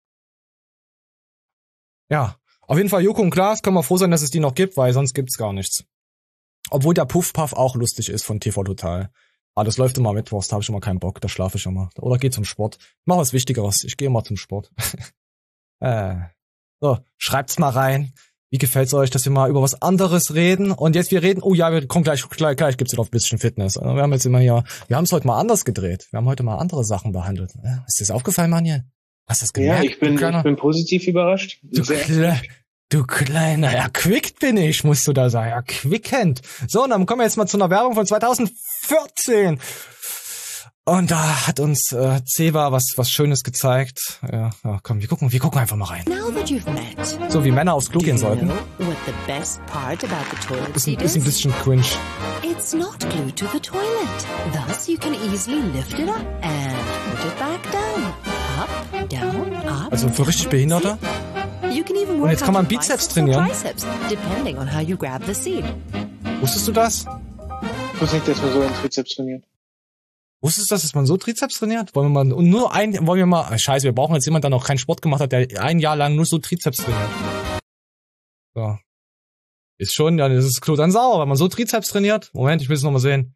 Ja, auf jeden Fall Joko und Klaas, können wir froh sein, dass es die noch gibt, weil sonst gibt's gar nichts. Obwohl der Puff-Puff auch lustig ist von T V Total. Aber das läuft immer mittwochs, da habe ich immer keinen Bock, da schlafe ich immer. Oder geh zum Sport. Ich mach was Wichtigeres, ich gehe immer zum Sport. äh. So, schreibt's mal rein. Wie gefällt's euch, dass wir mal über was anderes reden? Und jetzt wir reden, oh ja, wir kommen gleich, gleich, gleich gibt's wieder ein bisschen Fitness. Wir haben jetzt immer hier, wir haben es heute mal anders gedreht. Wir haben heute mal andere Sachen behandelt. Ist dir das aufgefallen, Manuel? Hast du das gemerkt? Ja, ich bin, ich bin positiv überrascht. Du, Kle du kleiner, erquickt bin ich, musst du da sagen, erquickend. So, und dann kommen wir jetzt mal zu einer Werbung von zweitausendvierzehn. Und da hat uns äh, Ceva was was Schönes gezeigt. Ja, ja, komm, wir gucken, wir gucken einfach mal rein. So wie Männer aufs Klo gehen sollten. Ist ein, ist ein bisschen cringe. It's not glued to the toilet. Thus you can easily lift it up and put it back down. Up, down, up. Also für richtig Behinderte. You can even Und work jetzt kann man out your Bizeps biceps or trainieren. triceps, depending on how you grab the seat. Wusstest du das? Ich wusste nicht, dass man so einen Trizeps trainiert. Wusstest du, dass man so Trizeps trainiert? Wollen wir mal, und nur ein, wollen wir mal, ach, scheiße, wir brauchen jetzt jemanden, der noch keinen Sport gemacht hat, der ein Jahr lang nur so Trizeps trainiert. So. Ist schon, ja, das ist Klo dann sauer, wenn man so Trizeps trainiert. Moment, ich will es nochmal sehen.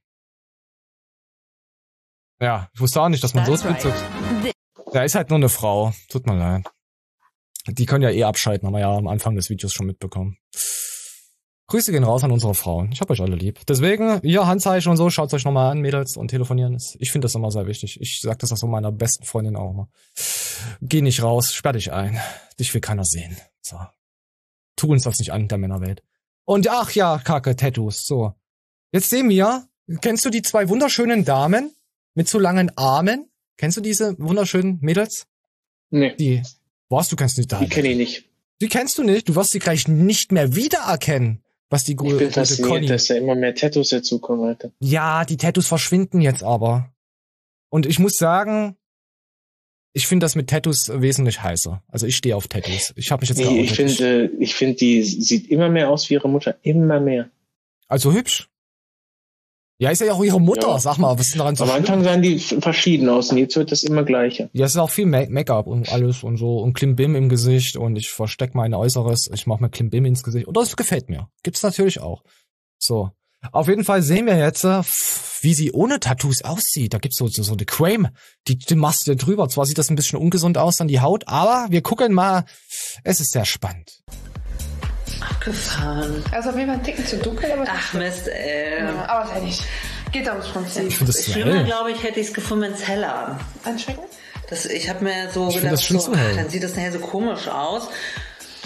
Ja, ich wusste auch nicht, dass man so Trizeps... Ja, ist halt nur eine Frau. Tut mir leid. Die können ja eh abschalten, haben wir ja am Anfang des Videos schon mitbekommen. Grüße gehen raus an unsere Frauen. Ich hab euch alle lieb. Deswegen, ihr Handzeichen und so, schaut euch nochmal an, Mädels, und telefonieren. Ich finde das immer sehr wichtig. Ich sag das auch so meiner besten Freundin auch immer. Geh nicht raus, sperr dich ein. Dich will keiner sehen. So. Tu uns das nicht an, der Männerwelt. Und ach ja, Kacke, Tattoos. So. Jetzt sehen wir, kennst du die zwei wunderschönen Damen mit so langen Armen? Kennst du diese wunderschönen Mädels? Nee. Die, was, du kennst nicht da? Die kenne ich nicht. Die kennst du nicht? Du wirst sie gleich nicht mehr wiedererkennen. Was die Ich bin fasziniert, dass da immer mehr Tattoos dazukommen, Alter. Ja, die Tattoos verschwinden jetzt aber. Und ich muss sagen, ich finde das mit Tattoos wesentlich heißer. Also ich stehe auf Tattoos. Ich habe mich jetzt nee, ich finde, ich finde, die sieht immer mehr aus wie ihre Mutter. Immer mehr. Also hübsch. Ja, ist ja auch ihre Mutter. Ja. Sag mal, was ist denn daran so Am schlimm? Anfang sahen die verschieden aus und jetzt wird das immer gleicher. Ja, es ist auch viel Make-up und alles und so und Klimbim im Gesicht und ich verstecke mein Äußeres. Ich mache mir Klimbim ins Gesicht. Und das gefällt mir. Gibt's natürlich auch. So. Auf jeden Fall sehen wir jetzt, wie sie ohne Tattoos aussieht. Da gibt's so, so, so eine Creme. Die, die machst du drüber. Zwar sieht das ein bisschen ungesund aus, dann die Haut, aber wir gucken mal. Es ist sehr spannend. Abgefahren. Also auf jeden Fall ein Ticken zu dunkel, aber... Ach Mist, ey. Ja, aber ist ja nicht. Geht ums Prinzip. Ich finde das zu Schlimmer, hell. glaube ich, hätte ich es gefunden, wenn es heller. Anschrecken? Das, ich habe mir so Ich find gedacht, das schon so, zu hell. ach, dann sieht das nachher so komisch aus.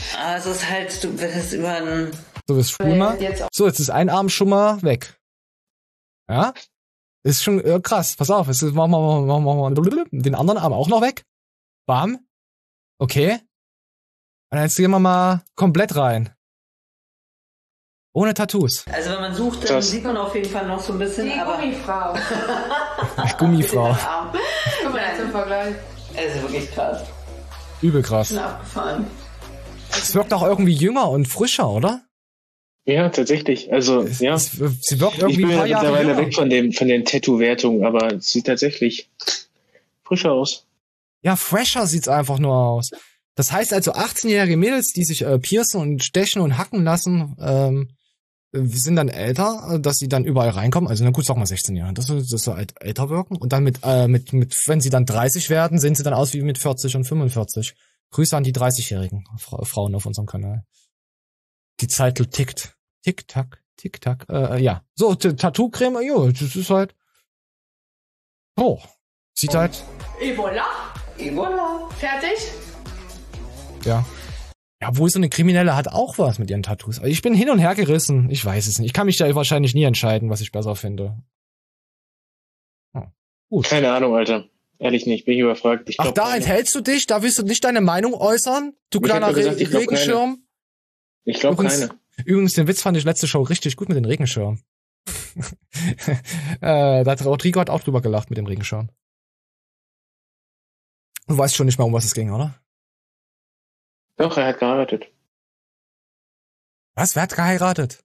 Aber es ist halt, du wirst über ein... So, bist schwul mal. So, jetzt ist ein Arm schon mal weg. Ja? Ist schon äh, krass. Pass auf, jetzt machen wir, machen wir, machen wir den anderen Arm auch noch weg. Bam. Okay. Und jetzt gehen wir mal komplett rein. Ohne Tattoos. Also wenn man sucht, dann das sieht man auf jeden Fall noch so ein bisschen. Die aber Gummifrau. Gummifrau. Guck mal, jetzt im Vergleich. Es ist wirklich krass. Übel krass. Schon abgefahren. Es wirkt auch irgendwie jünger und frischer, oder? Ja, tatsächlich. Also, es, ja. Es, sie wirkt irgendwie ich bin ein paar ja Jahre mittlerweile jünger. weg von dem, von den Tattoo-Wertungen, aber es sieht tatsächlich frischer aus. Ja, fresher sieht's einfach nur aus. Das heißt also, achtzehnjährige Mädels, die sich äh, piercen und stechen und hacken lassen, ähm, sind dann älter, dass sie dann überall reinkommen. Also na gut, sag mal sechzehn Jahre. Das soll, das soll halt älter wirken. Und dann mit, äh, mit, mit, wenn sie dann dreißig werden, sehen sie dann aus wie mit vierzig und fünfundvierzig. Grüße an die dreißigjährigen Fra- Frauen auf unserem Kanal. Die Zeit tickt. Tick-Tack, Tick-Tack. Äh, ja. So, T- Tattoo-Creme, jo, das ist halt. Oh. Sieht halt. Ebola. Ebola. Fertig? Ja. Ja, wohl so eine Kriminelle hat auch was mit ihren Tattoos. Also ich bin hin und her gerissen. Ich weiß es nicht. Ich kann mich da wahrscheinlich nie entscheiden, was ich besser finde. Oh. Gut. Keine Ahnung, Alter. Ehrlich nicht, bin ich überfragt. Ich Ach, glaub, da keine. enthältst du dich? Da willst du nicht deine Meinung äußern? Du Ich kleiner hab doch gesagt, Re ich glaub Regenschirm? Ich glaube Übrigens, keine. übrigens, den Witz fand ich letzte Show richtig gut mit den Regenschirm. äh, da hat Rodrigo hat auch drüber gelacht mit dem Regenschirm. Du weißt schon nicht mehr, um was es ging, oder? Doch, er hat geheiratet. Was? Wer hat geheiratet?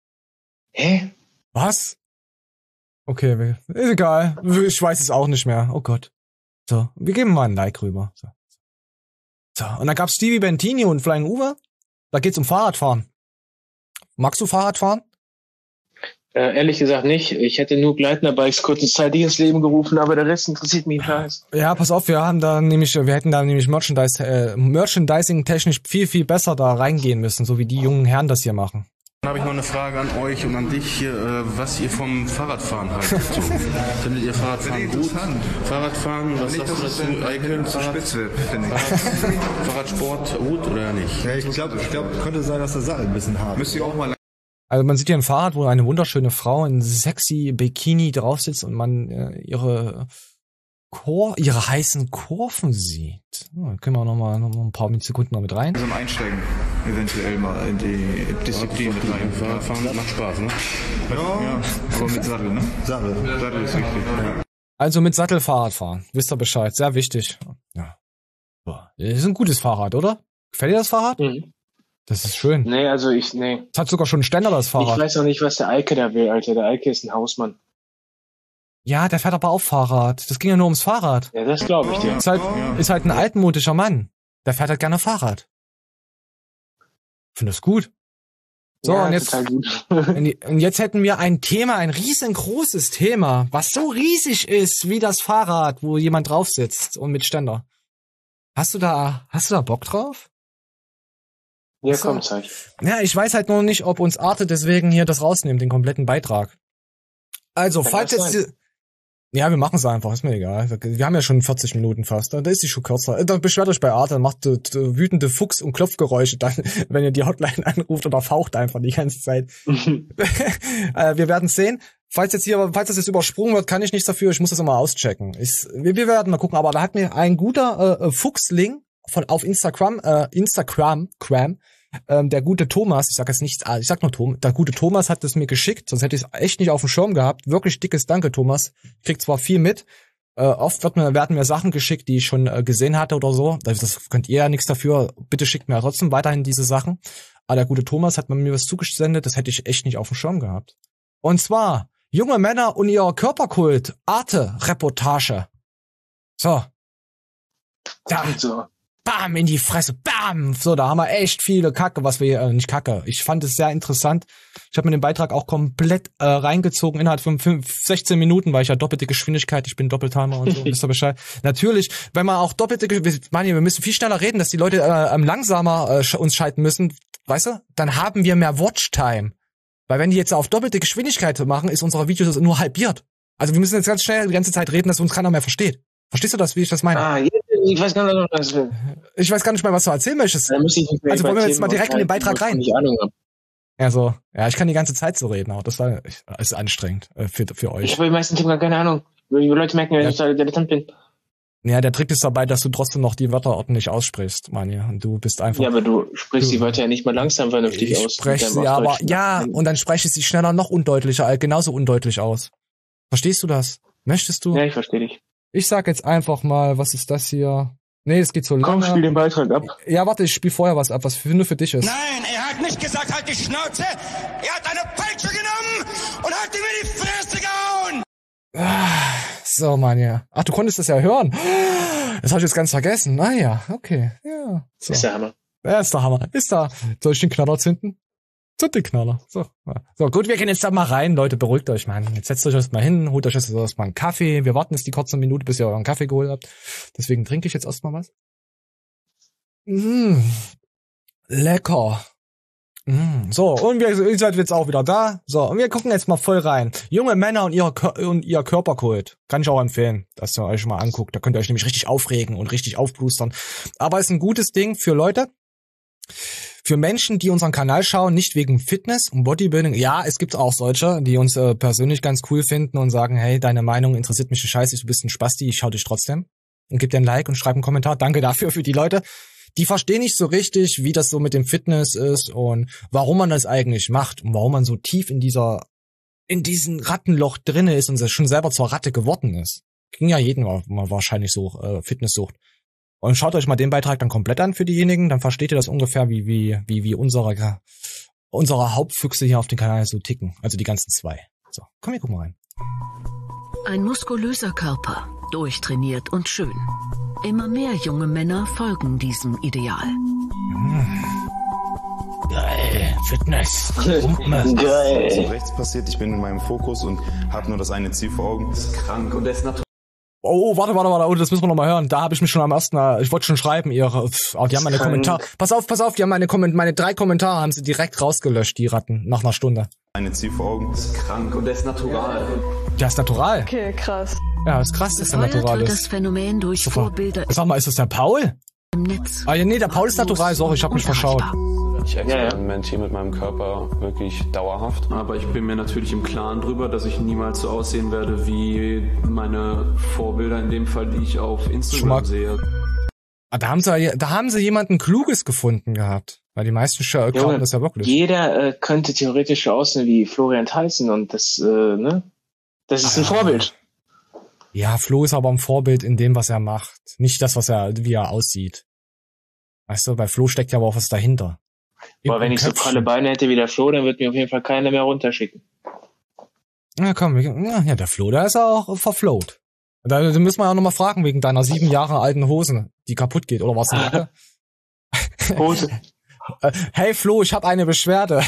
Hä? Was? Okay, wir- ist egal. Ich weiß es auch nicht mehr. Oh Gott. So, wir geben mal ein Like rüber. So, so. Und dann gab's Stevie Bentini und Flying Uwe. Da geht's um Fahrradfahren. Magst du Fahrradfahren? Äh, ehrlich gesagt nicht. Ich hätte nur Gleitner-Bikes kurzzeitig ins Leben gerufen, aber der Rest interessiert mich nicht. Ja, pass auf, wir haben da nämlich, wir hätten da nämlich Merchandise, äh, Merchandising-technisch viel, viel besser da reingehen müssen, so wie die jungen Herren das hier machen. Dann habe ich noch eine Frage an euch und an dich hier, äh, was ihr vom Fahrradfahren haltet. So. Findet ihr Fahrradfahren gut? Fahrradfahren, was sagst du dazu, Eike? Zu spitz wird, finde ich. Fahrradsport gut oder nicht? Ja, ich glaube, ich glaub, könnte sein, dass der Sattel ein bisschen hart ist. Müsst ihr auch mal. Also man sieht hier ein Fahrrad, wo eine wunderschöne Frau in sexy Bikini drauf sitzt und man äh, ihre Kur ihre heißen Kurven sieht. Ja, können wir noch mal, noch mal ein paar Sekunden noch mit rein. Also Einsteigen eventuell mal in die Disziplin mit rein. Fahrradfahren macht Spaß, ne? Ja, ja, aber mit Sattel, ne? Sattel. Sattel ist wichtig. Ja. Also mit Sattel Fahrrad fahren. Wisst ihr Bescheid, sehr wichtig. Ja. Boah, das ist ein gutes Fahrrad, oder? Gefällt dir das Fahrrad? Mhm. Das ist schön. Nee, also ich, nee. Es hat sogar schon einen Ständer, das Fahrrad. Ich weiß auch nicht, was der Eike da will, Alter. Der Eike ist ein Hausmann. Ja, der fährt aber auch Fahrrad. Das ging ja nur ums Fahrrad. Ja, das glaube ich dir. Ist halt, Ja. ist halt ein altmodischer Mann. Der fährt halt gerne Fahrrad. Ich finde das gut. So, Ja, und jetzt, total gut. und jetzt hätten wir ein Thema, ein riesengroßes Thema, was so riesig ist wie das Fahrrad, wo jemand drauf sitzt und mit Ständer. Hast du da, hast du da Bock drauf? Ja, So. komm, zeig. Ja, ich weiß halt nur nicht, ob uns Arte deswegen hier das rausnimmt, den kompletten Beitrag. Also, Kann falls das jetzt... sein? die- Ja, wir machen es einfach, ist mir egal. Wir haben ja schon vierzig Minuten fast, da ist die schon kürzer. Dann beschwert euch bei Arte, macht äh, äh, wütende Fuchs- und Klopfgeräusche dann, wenn ihr die Hotline anruft oder faucht einfach die ganze Zeit. äh, wir werden sehen. Falls jetzt hier, falls das jetzt übersprungen wird, kann ich nichts dafür, ich muss das immer auschecken. Ich, wir, wir werden mal gucken, aber da hat mir ein guter äh, Fuchsling von auf Instagram, äh, Instagram, Cram, ähm, der gute Thomas, ich sag jetzt nicht, ah, ich sag nur Thomas, der gute Thomas hat es mir geschickt, sonst hätte ich es echt nicht auf dem Schirm gehabt. Wirklich dickes Danke, Thomas. Ich krieg zwar viel mit, äh, oft wird mir, werden mir Sachen geschickt, die ich schon äh, gesehen hatte oder so. Das, das könnt ihr ja nichts dafür. Bitte schickt mir trotzdem weiterhin diese Sachen. Aber der gute Thomas hat mir was zugesendet, das hätte ich echt nicht auf dem Schirm gehabt. Und zwar junge Männer und ihr Körperkult, Arte-Reportage. So. Da. So. Bam, in die Fresse, bam. So, da haben wir echt viele Kacke, was wir hier, äh, nicht Kacke. Ich fand es sehr interessant. Ich habe mir den Beitrag auch komplett äh, reingezogen innerhalb von fünf, sechzehn Minuten, weil ich ja doppelte Geschwindigkeit, ich bin Doppeltimer und so, wisst ihr Bescheid. Natürlich, wenn man auch doppelte Geschwindigkeit, wir müssen viel schneller reden, dass die Leute äh, langsamer äh, sch- uns schalten müssen, weißt du? Dann haben wir mehr Watchtime. Weil wenn die jetzt auf doppelte Geschwindigkeit machen, ist unsere Videos nur halbiert. Also wir müssen jetzt ganz schnell die ganze Zeit reden, dass uns keiner mehr versteht. Verstehst du das, wie ich das meine? Ah, jetzt, ich weiß gar nicht, was will. Ich weiß gar nicht mehr, was du erzählen möchtest. Da muss ich nicht mehr Also wollen wir jetzt mal überzählen, direkt in den Beitrag wovon rein. ich Ahnung habe. Also, ja, ich kann die ganze Zeit so reden, aber das war, ist anstrengend äh, für, für euch. Ich habe die meisten Themen gar keine Ahnung. Die Leute merken, wenn Ja. ich da Dilettant bin. Ja, der Trick ist dabei, dass du trotzdem noch die Wörter ordentlich aussprichst, Manja. Und du bist einfach... Ja, aber du sprichst du, die Wörter ja nicht mal langsam vernünftig ich aus. spreche mit sie deinem aber, ostdeutschen ja, Akzent. und dann spreche ich sie schneller noch undeutlicher, äh, genauso undeutlich aus. Verstehst du das? Möchtest du? Ja, ich verstehe dich. Ich sag jetzt einfach mal, was ist das hier? Nee, es geht so lange. Komm, spiel den Beitrag ab. Ja, warte, ich spiel vorher was ab, was für, nur für dich ist. Nein, er hat nicht gesagt, halt die Schnauze. Er hat eine Peitsche genommen und hat ihm in die Fresse gehauen. Ah, so, Manja. Ach, du konntest das ja hören. Das habe ich jetzt ganz vergessen. Naja, okay. Ja. So. Ist der Hammer. Ja, ist der Hammer. Ist da. Soll ich den Knaller zünden? Zünd den Knaller. So. So, gut, wir gehen jetzt da mal rein. Leute, beruhigt euch, Mann. Jetzt setzt euch erstmal hin, holt euch jetzt erstmal einen Kaffee. Wir warten jetzt die kurze Minute, bis ihr euren Kaffee geholt habt. Deswegen trinke ich jetzt erstmal was. Mmh. Lecker. Mm, so, und wir, ihr seid jetzt auch wieder da. So, und wir gucken jetzt mal voll rein. Junge Männer und ihr, und ihr Körperkult. Kann ich auch empfehlen, dass ihr euch mal anguckt. Da könnt ihr euch nämlich richtig aufregen und richtig aufblustern. Aber ist ein gutes Ding für Leute, für Menschen, die unseren Kanal schauen, nicht wegen Fitness und Bodybuilding. Ja, es gibt auch solche, die uns äh, persönlich ganz cool finden und sagen, hey, deine Meinung interessiert mich scheiße, du bist ein Spasti, ich schau dich trotzdem. Und gib dir ein Like und schreib einen Kommentar. Danke dafür für die Leute. Die verstehen nicht so richtig, wie das so mit dem Fitness ist und warum man das eigentlich macht und warum man so tief in dieser, in diesem Rattenloch drinne ist und schon selber zur Ratte geworden ist. Ging ja jedem mal wahrscheinlich so, äh, Fitnesssucht. Und schaut euch mal den Beitrag dann komplett an für diejenigen, dann versteht ihr das ungefähr, wie, wie, wie, wie unsere, unsere Hauptfüchse hier auf dem Kanal so ticken. Also die ganzen zwei. So, komm, wir gucken mal rein. Ein muskulöser Körper, durchtrainiert und schön. Immer mehr junge Männer folgen diesem Ideal. Mmh. Geil, Fitness. Geil. Was rechts passiert, ich bin in meinem Fokus und habe nur das eine Ziel vor Augen. Das ist krank und der ist natürlich. Oh, warte, warte, warte, oh, das müssen wir noch mal hören. Da habe ich mich schon am ersten, ich wollte schon schreiben, ihre, oh, die haben meine Kommentare. Pass auf, pass auf, die haben meine Kommentare, meine drei Kommentare haben sie direkt rausgelöscht, die Ratten, nach einer Stunde. Eine Ziel vor Augen. Das ist krank und der ist natural. Der ist natural. Okay, krass. Ja, ist krass, dass der natural ist. Das Phänomen durch Super. Vorbilder Sag mal, ist das der Paul? im Netz. Ah ja, nee, der Paul ist natural, sorry, ich habe mich verschaut. Ich experimentiere mit meinem Körper wirklich dauerhaft. Aber ich bin mir natürlich im Klaren drüber, dass ich niemals so aussehen werde wie meine Vorbilder, in dem Fall, die ich auf Instagram sehe. Ah, da haben sie, da haben sie jemanden Kluges gefunden gehabt. Weil die meisten Sch- glauben das ja wirklich. Jeder äh, könnte theoretisch so aussehen wie Florian Theissen und das, äh, ne? Das ist ein Ah. Vorbild. Ja, Flo ist aber ein Vorbild in dem, was er macht. Nicht das, was er, wie er aussieht. Weißt du, bei Flo steckt ja aber auch was dahinter. Aber wenn ich so pralle Beine hätte wie der Flo, dann wird mir auf jeden Fall keiner mehr runterschicken. Ja, komm, wir- ja, ja, der Flo, der ist ja auch verflowt. Da, da müssen wir ja auch nochmal fragen, wegen deiner sieben Jahre alten Hose, die kaputt geht, oder was? Eine Hose. Hey Flo, ich habe eine Beschwerde.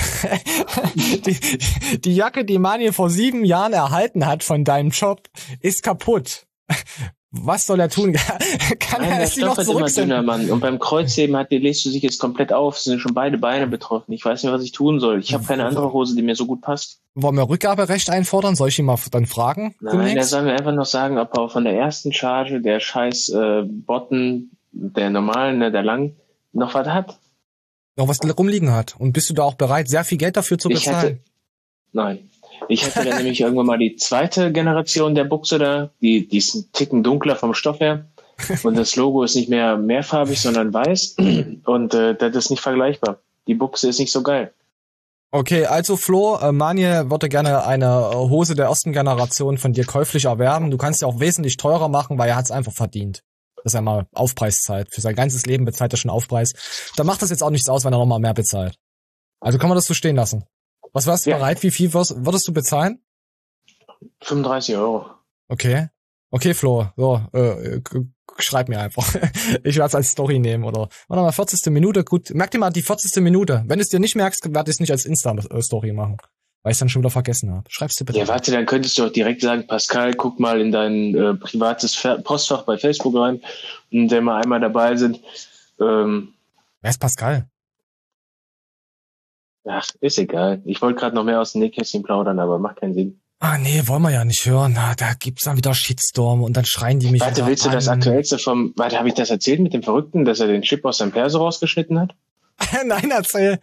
die, die Jacke, die Mani vor sieben Jahren erhalten hat von deinem Job, ist kaputt. Was soll er tun? Kann Nein, er der es noch Stoff wird immer dünner, zurücksenden? Mann. Und beim Kreuzheben hat die lässt du sich jetzt komplett auf. Es sind schon beide Beine betroffen. Ich weiß nicht, was ich tun soll. Ich habe keine andere Hose, die mir so gut passt. Wollen wir Rückgaberecht einfordern? Soll ich ihn mal dann fragen? Nein, der demnächst? soll mir einfach noch sagen, ob er von der ersten Charge, der scheiß äh, Botten, der normalen, ne, der lang, noch was hat. Noch was rumliegen hat. Und bist du da auch bereit, sehr viel Geld dafür zu Ich bezahlen? hatte, nein. Ich hatte dann nämlich irgendwann mal die zweite Generation der Buchse da. Die, die ist ein Ticken dunkler vom Stoff her. Und das Logo ist nicht mehr mehrfarbig, sondern weiß. Und äh, das ist nicht vergleichbar. Die Buchse ist nicht so geil. Okay, also Flo, äh, Manje würde gerne eine äh, Hose der ersten Generation von dir käuflich erwerben. Du kannst sie auch wesentlich teurer machen, weil er hat es einfach verdient. Dass er mal Aufpreis zahlt. Für sein ganzes Leben bezahlt er schon Aufpreis. Da macht das jetzt auch nichts aus, wenn er nochmal mehr bezahlt. Also kann man das so stehen lassen. Was wärst du Ja. bereit? Wie viel würdest, würdest du bezahlen? fünfunddreißig Euro. Okay. Okay, Flo, so, äh, k- schreib mir einfach. Ich werde es als Story nehmen, oder? Warte mal, vierzigste Minute, gut. Merk dir mal die vierzigste Minute. Wenn du es dir nicht merkst, werde ich es nicht als Insta-Story machen. Weil ich es dann schon wieder vergessen habe. Schreib's dir bitte. Ja, warte, dann könntest du auch direkt sagen, Pascal, guck mal in dein äh, privates Fer- Postfach bei Facebook rein. Und wenn wir einmal dabei sind, ähm, Wer ist Pascal? ach, ist egal. Ich wollte gerade noch mehr aus dem Nähkästchen plaudern, aber macht keinen Sinn. Ah, nee, wollen wir ja nicht hören. Na, da gibt's dann wieder Shitstorm und dann schreien die mich Warte, wieder willst du an. das Aktuellste vom, warte, habe ich das erzählt mit dem Verrückten, dass er den Chip aus seinem Perso rausgeschnitten hat? Nein, erzähl.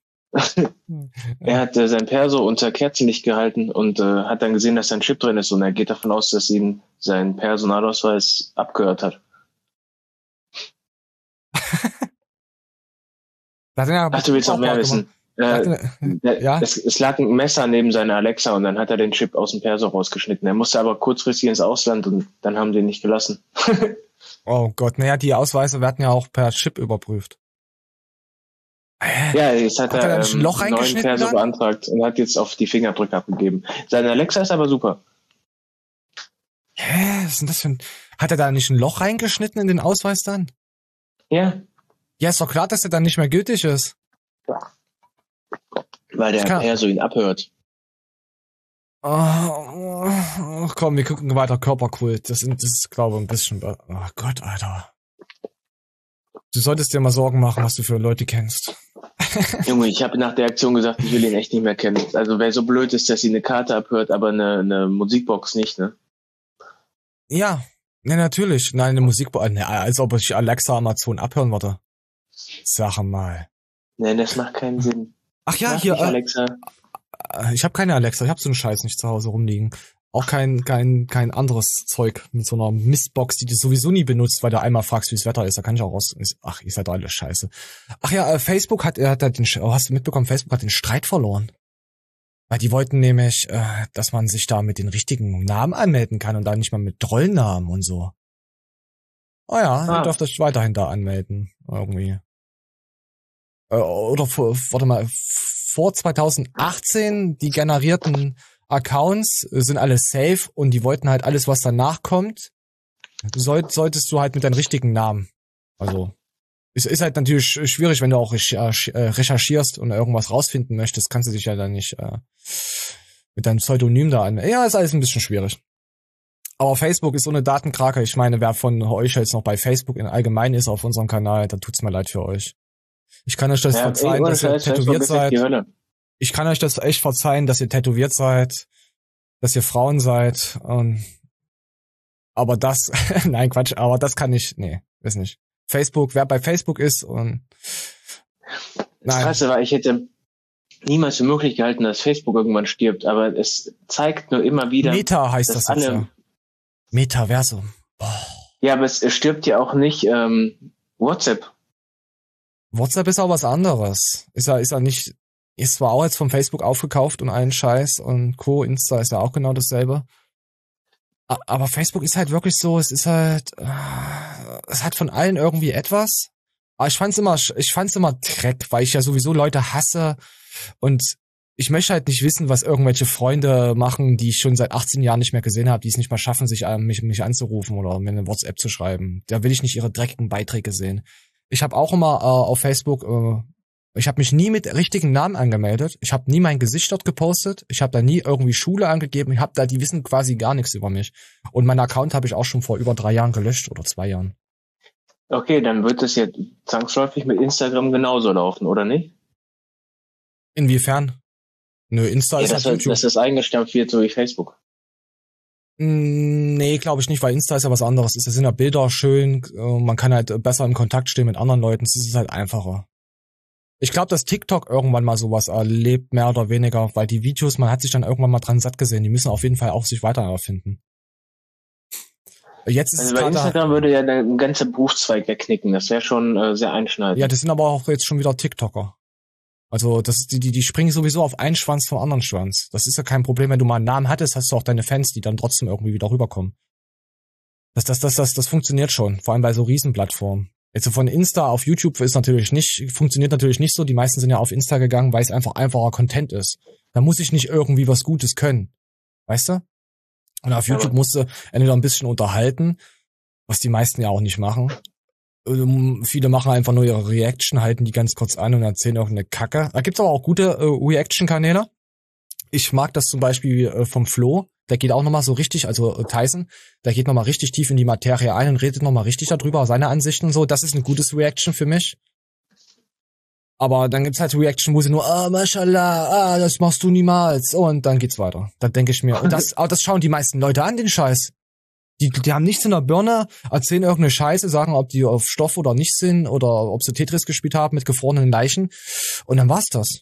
Er hat äh, sein Perso unter Kerzenlicht gehalten und äh, hat dann gesehen, dass sein Chip drin ist und er geht davon aus, dass ihn sein Personalausweis abgehört hat. Ach, du willst noch mehr wissen. Äh, der, ja? es, es lag ein Messer neben seiner Alexa und dann hat er den Chip aus dem Perso rausgeschnitten. Er musste aber kurzfristig ins Ausland und dann haben die ihn nicht gelassen. Oh Gott, naja, die Ausweise werden ja auch per Chip überprüft. Ja, jetzt hat, hat er, er ein ähm, Loch einen neuen Perso dann? beantragt und hat jetzt auf die Fingerabdrücke abgegeben. Seine Alexa ist aber super. Hä, was ist denn das für ein... Hat er da nicht ein Loch reingeschnitten in den Ausweis dann? Ja. Ja, ist doch klar, dass er dann nicht mehr gültig ist. Weil der Perso ihn abhört. Oh, oh, komm, wir gucken weiter Körperkult. Das, das ist, glaube ich, ein bisschen... Oh Gott, Alter. Du solltest dir mal Sorgen machen, was du für Leute kennst. Junge, ich habe nach der Aktion gesagt, ich will ihn echt nicht mehr kennen. Also wer so blöd ist, dass sie eine Karte abhört, aber eine, eine Musikbox nicht, ne? Ja, ne, natürlich. Nein, eine Musikbox, ne, als ob ich Alexa Amazon abhören würde. Sag mal. Nein, das macht keinen Sinn. Ach ja, Mach hier, nicht, äh, Alexa. Ich habe keine Alexa, ich habe so einen Scheiß nicht zu Hause rumliegen. Auch kein kein kein anderes Zeug mit so einer Mistbox, die du sowieso nie benutzt, weil du einmal fragst, wie das Wetter ist. Da kann ich auch raus. Ach, ihr seid alle scheiße. Ach ja, äh, Facebook hat, er hat den, oh, hast du mitbekommen, Facebook hat den Streit verloren. Weil die wollten nämlich, äh, dass man sich da mit den richtigen Namen anmelden kann und da nicht mal mit Trollnamen und so. Oh ja, ah. Ihr dürft euch weiterhin da anmelden. Irgendwie. Äh, oder vor, warte mal, vor zwanzig achtzehn, die generierten Accounts sind alle safe und die wollten halt alles, was danach kommt, soll, solltest du halt mit deinem richtigen Namen. Also, es ist halt natürlich schwierig, wenn du auch recherchierst und irgendwas rausfinden möchtest, kannst du dich ja dann nicht äh, mit deinem Pseudonym da an. Ja, ist alles ein bisschen schwierig. Aber Facebook ist so eine Datenkrake. Ich meine, wer von euch jetzt noch bei Facebook in allgemein ist auf unserem Kanal, da tut's mir leid für euch. Ich kann euch das ja, verzeihen, ey, dass ihr tätowiert seid. Ich kann euch das echt verzeihen, dass ihr tätowiert seid, dass ihr Frauen seid. Und aber das, nein, Quatsch, aber das kann ich, nee, weiß nicht. Facebook, wer bei Facebook ist und das Krasse war, ich hätte niemals für möglich gehalten, dass Facebook irgendwann stirbt, aber es zeigt nur immer wieder. Meta heißt das jetzt, ja. Metaversum. Boah. Ja, aber es, es stirbt ja auch nicht ähm, WhatsApp. WhatsApp ist auch was anderes. Ist ja, ist ja nicht, ist zwar auch jetzt von Facebook aufgekauft und allen Scheiß und Co. Insta ist ja auch genau dasselbe. Aber Facebook ist halt wirklich so, es ist halt, es hat von allen irgendwie etwas. Aber ich fand's immer, ich fand's immer Dreck, weil ich ja sowieso Leute hasse und ich möchte halt nicht wissen, was irgendwelche Freunde machen, die ich schon seit achtzehn Jahren nicht mehr gesehen habe, die es nicht mal schaffen, sich mich, mich anzurufen oder mir eine WhatsApp zu schreiben. Da will ich nicht ihre dreckigen Beiträge sehen. Ich habe auch immer äh, auf Facebook, äh, ich habe mich nie mit richtigen Namen angemeldet. Ich habe nie mein Gesicht dort gepostet. Ich habe da nie irgendwie Schule angegeben. Ich habe da, die wissen quasi gar nichts über mich. Und meinen Account habe ich auch schon vor über drei Jahren gelöscht oder zwei Jahren. Okay, dann wird das jetzt zwangsläufig mit Instagram genauso laufen, oder nicht? Inwiefern? Nö, Insta ja, ist dass, halt YouTube. Dass das eingestampft wird, so wie Facebook. Nee, glaube ich nicht, weil Insta ist ja was anderes. Es sind ja Bilder schön, man kann halt besser in Kontakt stehen mit anderen Leuten. Es ist halt einfacher. Ich glaube, dass TikTok irgendwann mal sowas erlebt, mehr oder weniger, weil die Videos, man hat sich dann irgendwann mal dran satt gesehen. Die müssen auf jeden Fall auch sich weiter erfinden. Jetzt ist also es bei Instagram würde ja der ganze Berufszweig wegknicken. Das wäre schon äh, sehr einschneidend. Ja, das sind aber auch jetzt schon wieder TikToker. Also das, die, die, die springen sowieso auf einen Schwanz vom anderen Schwanz. Das ist ja kein Problem, wenn du mal einen Namen hattest, hast du auch deine Fans, die dann trotzdem irgendwie wieder rüberkommen. Das, das, das, das, das funktioniert schon, vor allem bei so Riesenplattformen. Jetzt so von Insta auf YouTube ist natürlich nicht, funktioniert natürlich nicht so. Die meisten sind ja auf Insta gegangen, weil es einfach einfacher Content ist. Da muss ich nicht irgendwie was Gutes können. Weißt du? Und auf YouTube musst du entweder ein bisschen unterhalten, was die meisten ja auch nicht machen. Viele machen einfach nur ihre Reaction, halten die ganz kurz an und erzählen irgendeine Kacke. Da gibt's aber auch gute äh, Reaction-Kanäle. Ich mag das zum Beispiel äh, vom Flo. Der geht auch nochmal so richtig, also äh, Tyson, der geht nochmal richtig tief in die Materie ein und redet nochmal richtig darüber, seine Ansichten so. Das ist ein gutes Reaction für mich. Aber dann gibt's halt Reaction, wo sie nur, ah, mashallah, ah, das machst du niemals. Und dann geht's weiter. Dann denke ich mir, und das, aber das schauen die meisten Leute an, den Scheiß. Die, die haben nichts in der Birne, erzählen irgendeine Scheiße, sagen, ob die auf Stoff oder nicht sind oder ob sie Tetris gespielt haben mit gefrorenen Leichen. Und dann war's das.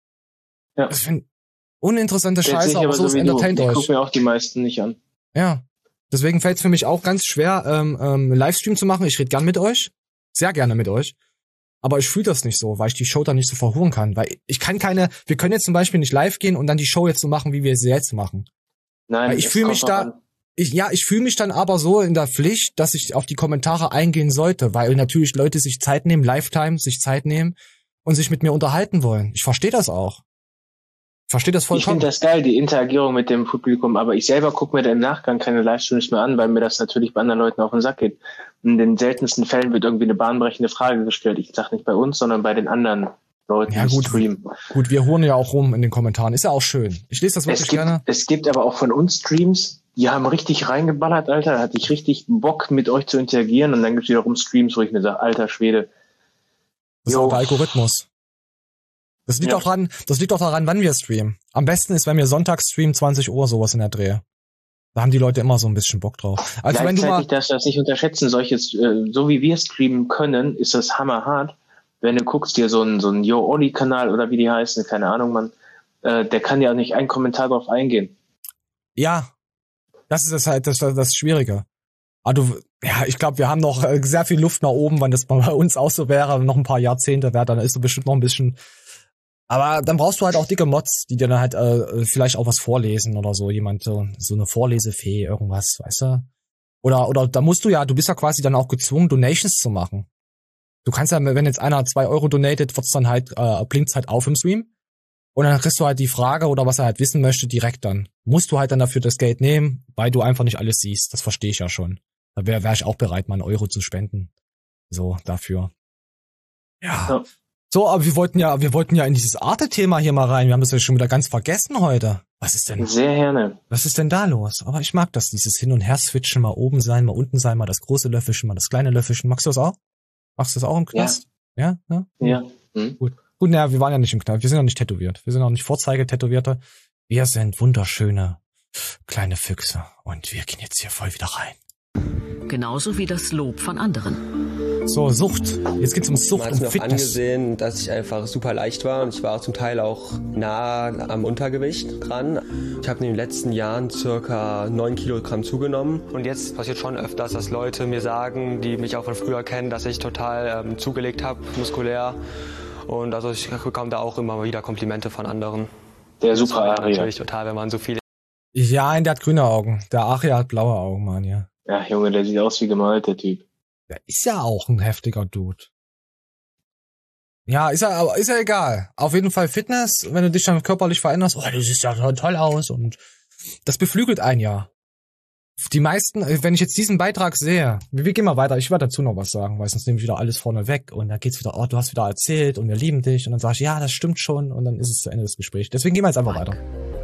Ja. Das sind uninteressante Jetzt Scheiße, ich aber so so es wie du. entertaint Ich euch. gucke mir auch die meisten nicht an. Ja. Deswegen fällt es für mich auch ganz schwer, ähm, ähm, Livestream zu machen. Ich rede gern mit euch. Sehr gerne mit euch. Aber ich fühle das nicht so, weil ich die Show dann nicht so verhuren kann. Weil ich kann keine, wir können jetzt zum Beispiel nicht live gehen und dann die Show jetzt so machen, wie wir sie jetzt machen. Nein, weil ich fühle mich da, an. ich, ja, ich fühle mich dann aber so in der Pflicht, dass ich auf die Kommentare eingehen sollte, weil natürlich Leute sich Zeit nehmen, Lifetime, sich Zeit nehmen und sich mit mir unterhalten wollen. Ich verstehe das auch. Ich verstehe das vollkommen. Ich finde das geil, die Interagierung mit dem Publikum, aber ich selber gucke mir da im Nachgang keine Livestreams mehr an, weil mir das natürlich bei anderen Leuten auf den Sack geht. In den seltensten Fällen wird irgendwie eine bahnbrechende Frage gestellt. Ich sage nicht bei uns, sondern bei den anderen Leuten, ja, die gut, streamen. Gut, wir huren ja auch rum in den Kommentaren. Ist ja auch schön. Ich lese das wirklich es gibt, gerne. Es gibt aber auch von uns Streams, die haben richtig reingeballert, Alter. Da hatte ich richtig Bock, mit euch zu interagieren. Und dann gibt es wiederum Streams, wo ich mir sage, alter Schwede. Das ist auch der Algorithmus. Das liegt Ja. auch daran, das liegt auch daran, wann wir streamen. Am besten ist, wenn wir sonntags streamen, zwanzig Uhr, sowas in der Dreh. Da haben die Leute immer so ein bisschen Bock drauf. Also wenn du mal, Gleichzeitig darfst du das nicht unterschätzen. Solches, äh, so wie wir streamen können, ist das hammerhart. Wenn du guckst, dir so ein, so ein Yo-Oli-Kanal oder wie die heißen, keine Ahnung, man, äh, der kann ja nicht einen Kommentar drauf eingehen. ja, das ist das halt das, das Schwierige. Aber du, ja, ich glaube, wir haben noch äh, sehr viel Luft nach oben, wenn das bei uns auch so wäre, noch ein paar Jahrzehnte wäre, dann ist du bestimmt noch ein bisschen. Aber dann brauchst du halt auch dicke Mods, die dir dann halt äh, vielleicht auch was vorlesen oder so, jemand, so, so eine Vorlesefee, irgendwas, weißt du? Oder, oder da musst du ja, du bist ja quasi dann auch gezwungen, Donations zu machen. Du kannst ja, wenn jetzt einer zwei Euro donatet, wird's dann halt, äh, blinkt's halt auf im Stream. Und dann kriegst du halt die Frage oder was er halt wissen möchte, direkt dann. Musst du halt dann dafür das Geld nehmen, weil du einfach nicht alles siehst. Das verstehe ich ja schon. Da wäre wär ich auch bereit, mal einen Euro zu spenden. So, dafür. Ja. Ja. So, aber wir wollten ja, wir wollten ja in dieses Arte-Thema hier mal rein. Wir haben das ja schon wieder ganz vergessen heute. Was ist denn? Sehr gerne. Was ist denn da los? Aber ich mag das, dieses Hin- und Her-Switchen, mal oben sein, mal unten sein, mal das große Löffelchen, mal das kleine Löffelchen. Magst du das auch? Magst du das auch im Knast? Ja? Ja? Ja. Ja. Hm. Gut. Gut, naja, wir waren ja nicht im Knast. Wir sind ja nicht tätowiert. Wir sind auch nicht Vorzeigetätowierte. Wir sind wunderschöne kleine Füchse. Und wir gehen jetzt hier voll wieder rein. Genauso wie das Lob von anderen. So, Sucht. Jetzt geht's um Sucht Man hat und mir auch Fitness. angesehen, dass ich einfach super leicht war und ich war zum Teil auch nah am Untergewicht dran. Ich habe in den letzten Jahren circa neun Kilogramm zugenommen. Und jetzt passiert schon öfters, dass Leute mir sagen, die mich auch von früher kennen, dass ich total ähm, zugelegt habe, muskulär. Und also ich bekomme da auch immer wieder Komplimente von anderen. Der super Aria. Natürlich total, wenn man so viel... Ja, der hat grüne Augen. Der Aria hat blaue Augen, Mann, ja. Ja, Junge, der sieht aus wie gemalt, der Typ. Der ist ja auch ein heftiger Dude. Ja, ist ja, aber ist ja egal. Auf jeden Fall Fitness, wenn du dich dann körperlich veränderst, oh, du siehst ja toll aus und das beflügelt einen ja. Die meisten, wenn ich jetzt diesen Beitrag sehe, wir, wir gehen mal weiter, ich werde dazu noch was sagen, weil sonst nehme ich wieder alles vorne weg und dann geht's wieder, oh, du hast wieder erzählt und wir lieben dich und dann sage ich, ja, das stimmt schon und dann ist es zu Ende des Gesprächs. Deswegen gehen wir jetzt einfach weiter.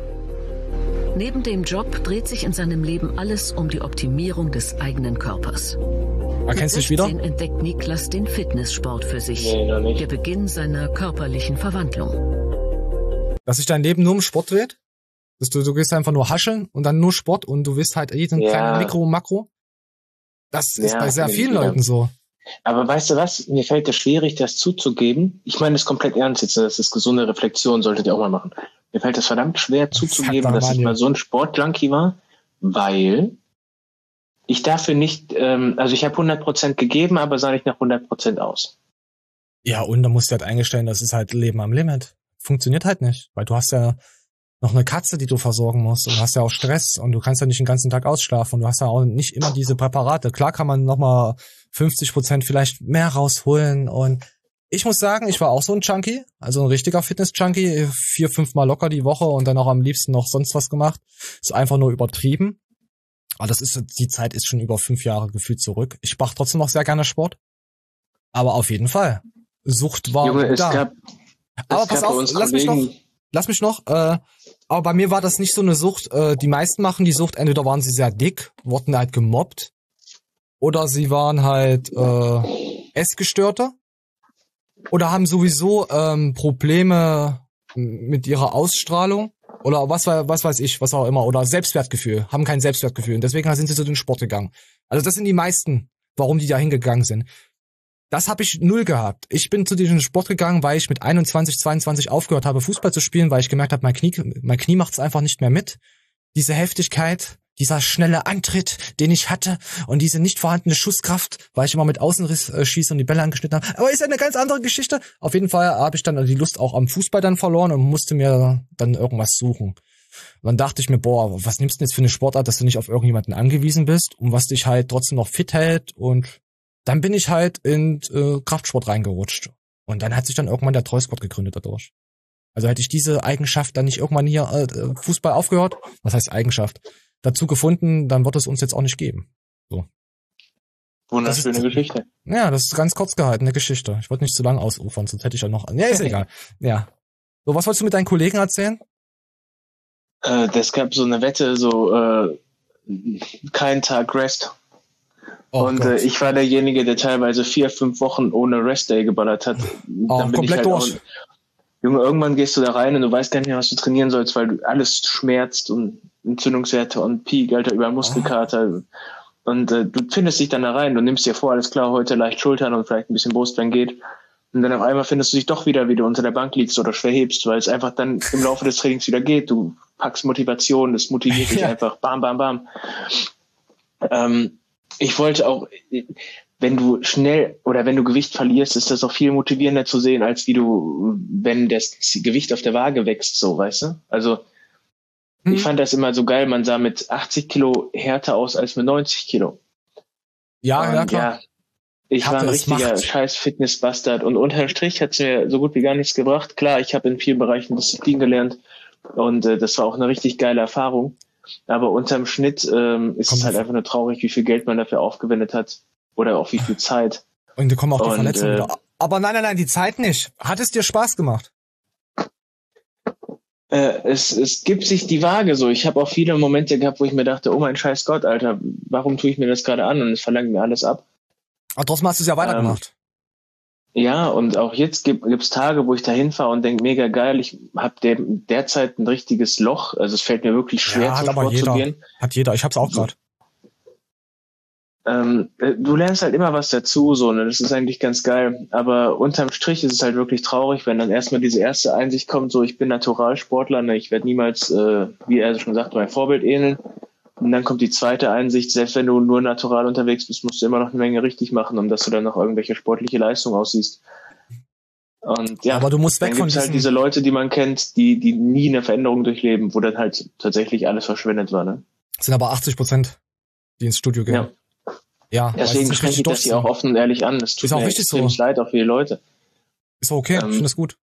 Neben dem Job dreht sich in seinem Leben alles um die Optimierung des eigenen Körpers. Erkennst du dich wieder? Mit sechzehn entdeckt Niklas den Fitnesssport für sich. Nee, noch nicht. Der Beginn seiner körperlichen Verwandlung. Dass sich dein Leben nur um Sport dreht? Dass du, du gehst einfach nur hascheln und dann nur Sport und du willst halt jeden Ja. kleinen Mikro und Makro? Das ist Ja, bei sehr finde ich vielen wieder. Leuten so. Aber weißt du was? Mir fällt es schwierig, das zuzugeben. Ich meine das komplett ernst jetzt. Das ist gesunde Reflexion, solltet ihr auch mal machen. Mir fällt es verdammt schwer zuzugeben, mal, dass ich Manuel. mal so ein Sportjunkie war, weil ich dafür nicht, ähm, also ich habe hundert Prozent gegeben, aber sah nicht nach hundert Prozent aus. Ja, und dann musst du halt eingestellen, das ist halt Leben am Limit. Funktioniert halt nicht, weil du hast ja noch eine Katze, die du versorgen musst und du hast ja auch Stress und du kannst ja nicht den ganzen Tag ausschlafen und du hast ja auch nicht immer diese Präparate. Klar kann man nochmal fünfzig Prozent vielleicht mehr rausholen und ich muss sagen, ich war auch so ein Junkie, also ein richtiger Fitness-Junkie, vier, fünf Mal locker die Woche und dann auch am liebsten noch sonst was gemacht. Ist einfach nur übertrieben. Aber das ist, die Zeit ist schon über fünf Jahre gefühlt zurück. Ich mache trotzdem noch sehr gerne Sport. Aber auf jeden Fall. Sucht war Junge, es da. gab, Aber es pass gab bei auf, uns lass mich noch, Kollegen, lass mich noch, äh, aber bei mir war das nicht so eine Sucht, äh, die meisten machen die Sucht, entweder waren sie sehr dick, wurden halt gemobbt, oder sie waren halt, äh, Essgestörte. oder haben sowieso ähm, Probleme mit ihrer Ausstrahlung oder was was weiß ich, was auch immer, oder Selbstwertgefühl, haben kein Selbstwertgefühl und deswegen sind sie zu den Sport gegangen. Also das sind die meisten, warum die da hingegangen sind. Das habe ich null gehabt. Ich bin zu diesem Sport gegangen, weil ich mit einundzwanzig, zweiundzwanzig aufgehört habe, Fußball zu spielen, weil ich gemerkt habe, mein Knie, mein Knie macht es einfach nicht mehr mit. Diese Heftigkeit, dieser schnelle Antritt, den ich hatte und diese nicht vorhandene Schusskraft, weil ich immer mit Außenriss äh, schieße und die Bälle angeschnitten habe. Aber ist ja eine ganz andere Geschichte. Auf jeden Fall habe ich dann die Lust auch am Fußball dann verloren und musste mir dann irgendwas suchen. Und dann dachte ich mir, boah, was nimmst du denn jetzt für eine Sportart, dass du nicht auf irgendjemanden angewiesen bist und was dich halt trotzdem noch fit hält, und dann bin ich halt in äh, Kraftsport reingerutscht. Und dann hat sich dann irgendwann der Trollsport gegründet dadurch. Also hätte ich diese Eigenschaft dann nicht irgendwann hier äh, Fußball aufgehört, was heißt Eigenschaft, dazu gefunden, dann wird es uns jetzt auch nicht geben. So. Wunderschöne ist, Geschichte. Ja, das ist ganz kurz gehalten, eine Geschichte. Ich wollte nicht zu lang ausufern, sonst hätte ich ja noch... Ja, ist egal. Ja. So, was wolltest du mit deinen Kollegen erzählen? Äh, das gab so eine Wette, so äh, kein Tag Rest. Oh, und äh, ich war derjenige, der teilweise vier, fünf Wochen ohne Rest-Day geballert hat. Oh, Dann bin komplett ich halt durch. Auch, Junge, irgendwann gehst du da rein und du weißt gar nicht mehr, was du trainieren sollst, weil du alles schmerzt und Entzündungswerte und Peak, Alter, über Muskelkater. Oh. Und äh, du findest dich dann da rein, du nimmst dir vor, alles klar, heute leicht Schultern und vielleicht ein bisschen Brust, wenn geht. Und dann auf einmal findest du dich doch wieder, wie du unter der Bank liegst oder schwer hebst, weil es einfach dann im Laufe des Trainings wieder geht. Du packst Motivation, das motiviert dich ja. einfach. Bam, bam, bam. Ähm, ich wollte auch, wenn du schnell oder wenn du Gewicht verlierst, ist das auch viel motivierender zu sehen, als wie du, wenn das Gewicht auf der Waage wächst, so, weißt du? Also, hm. ich fand das immer so geil, man sah mit achtzig Kilo härter aus als mit neunzig Kilo. Ja, und, ja, klar. Ja, ich Hatte war ein es richtiger Macht. scheiß Fitness-Bastard und unterm Strich hat es mir so gut wie gar nichts gebracht. Klar, ich habe in vielen Bereichen Disziplin gelernt und äh, das war auch eine richtig geile Erfahrung. Aber unterm Schnitt ähm, ist Komm, es halt einfach nur traurig, wie viel Geld man dafür aufgewendet hat oder auch wie viel Zeit. Und da kommen auch die und, Verletzungen äh, wieder. Aber nein, nein, nein, die Zeit nicht. Hat es dir Spaß gemacht? Äh, es, es gibt sich die Waage so. Ich habe auch viele Momente gehabt, wo ich mir dachte, oh mein scheiß Gott, Alter, warum tue ich mir das gerade an? Und es verlangt mir alles ab. Aber trotzdem hast du es ja weitergemacht. Ähm, ja, und auch jetzt gibt es Tage, wo ich da hinfahre und denke, mega geil, ich habe der, derzeit ein richtiges Loch. Also es fällt mir wirklich schwer, ja, zum hat aber Sport jeder. zu gehen. Hat jeder, ich hab's auch gerade. Ähm, du lernst halt immer was dazu, so, ne? Das ist eigentlich ganz geil. Aber unterm Strich ist es halt wirklich traurig, wenn dann erstmal diese erste Einsicht kommt, so, ich bin Naturalsportler, ne? Ich werde niemals, äh, wie er schon sagt, mein Vorbild ähneln. Und dann kommt die zweite Einsicht, selbst wenn du nur natural unterwegs bist, musst du immer noch eine Menge richtig machen, um dass du dann noch irgendwelche sportliche Leistung aussiehst. Und ja, aber du musst weg dann von gibt's halt diese Leute, die man kennt, die, die nie eine Veränderung durchleben, wo dann halt tatsächlich alles verschwendet war, ne? Das sind aber achtzig Prozent, die ins Studio gehen. Ja. Ja, deswegen spreche ich das hier auch offen und ehrlich an. Das tut ist auch mir wichtig extrem so. leid, auch für die Leute. Ist auch okay, ähm, ich finde das gut.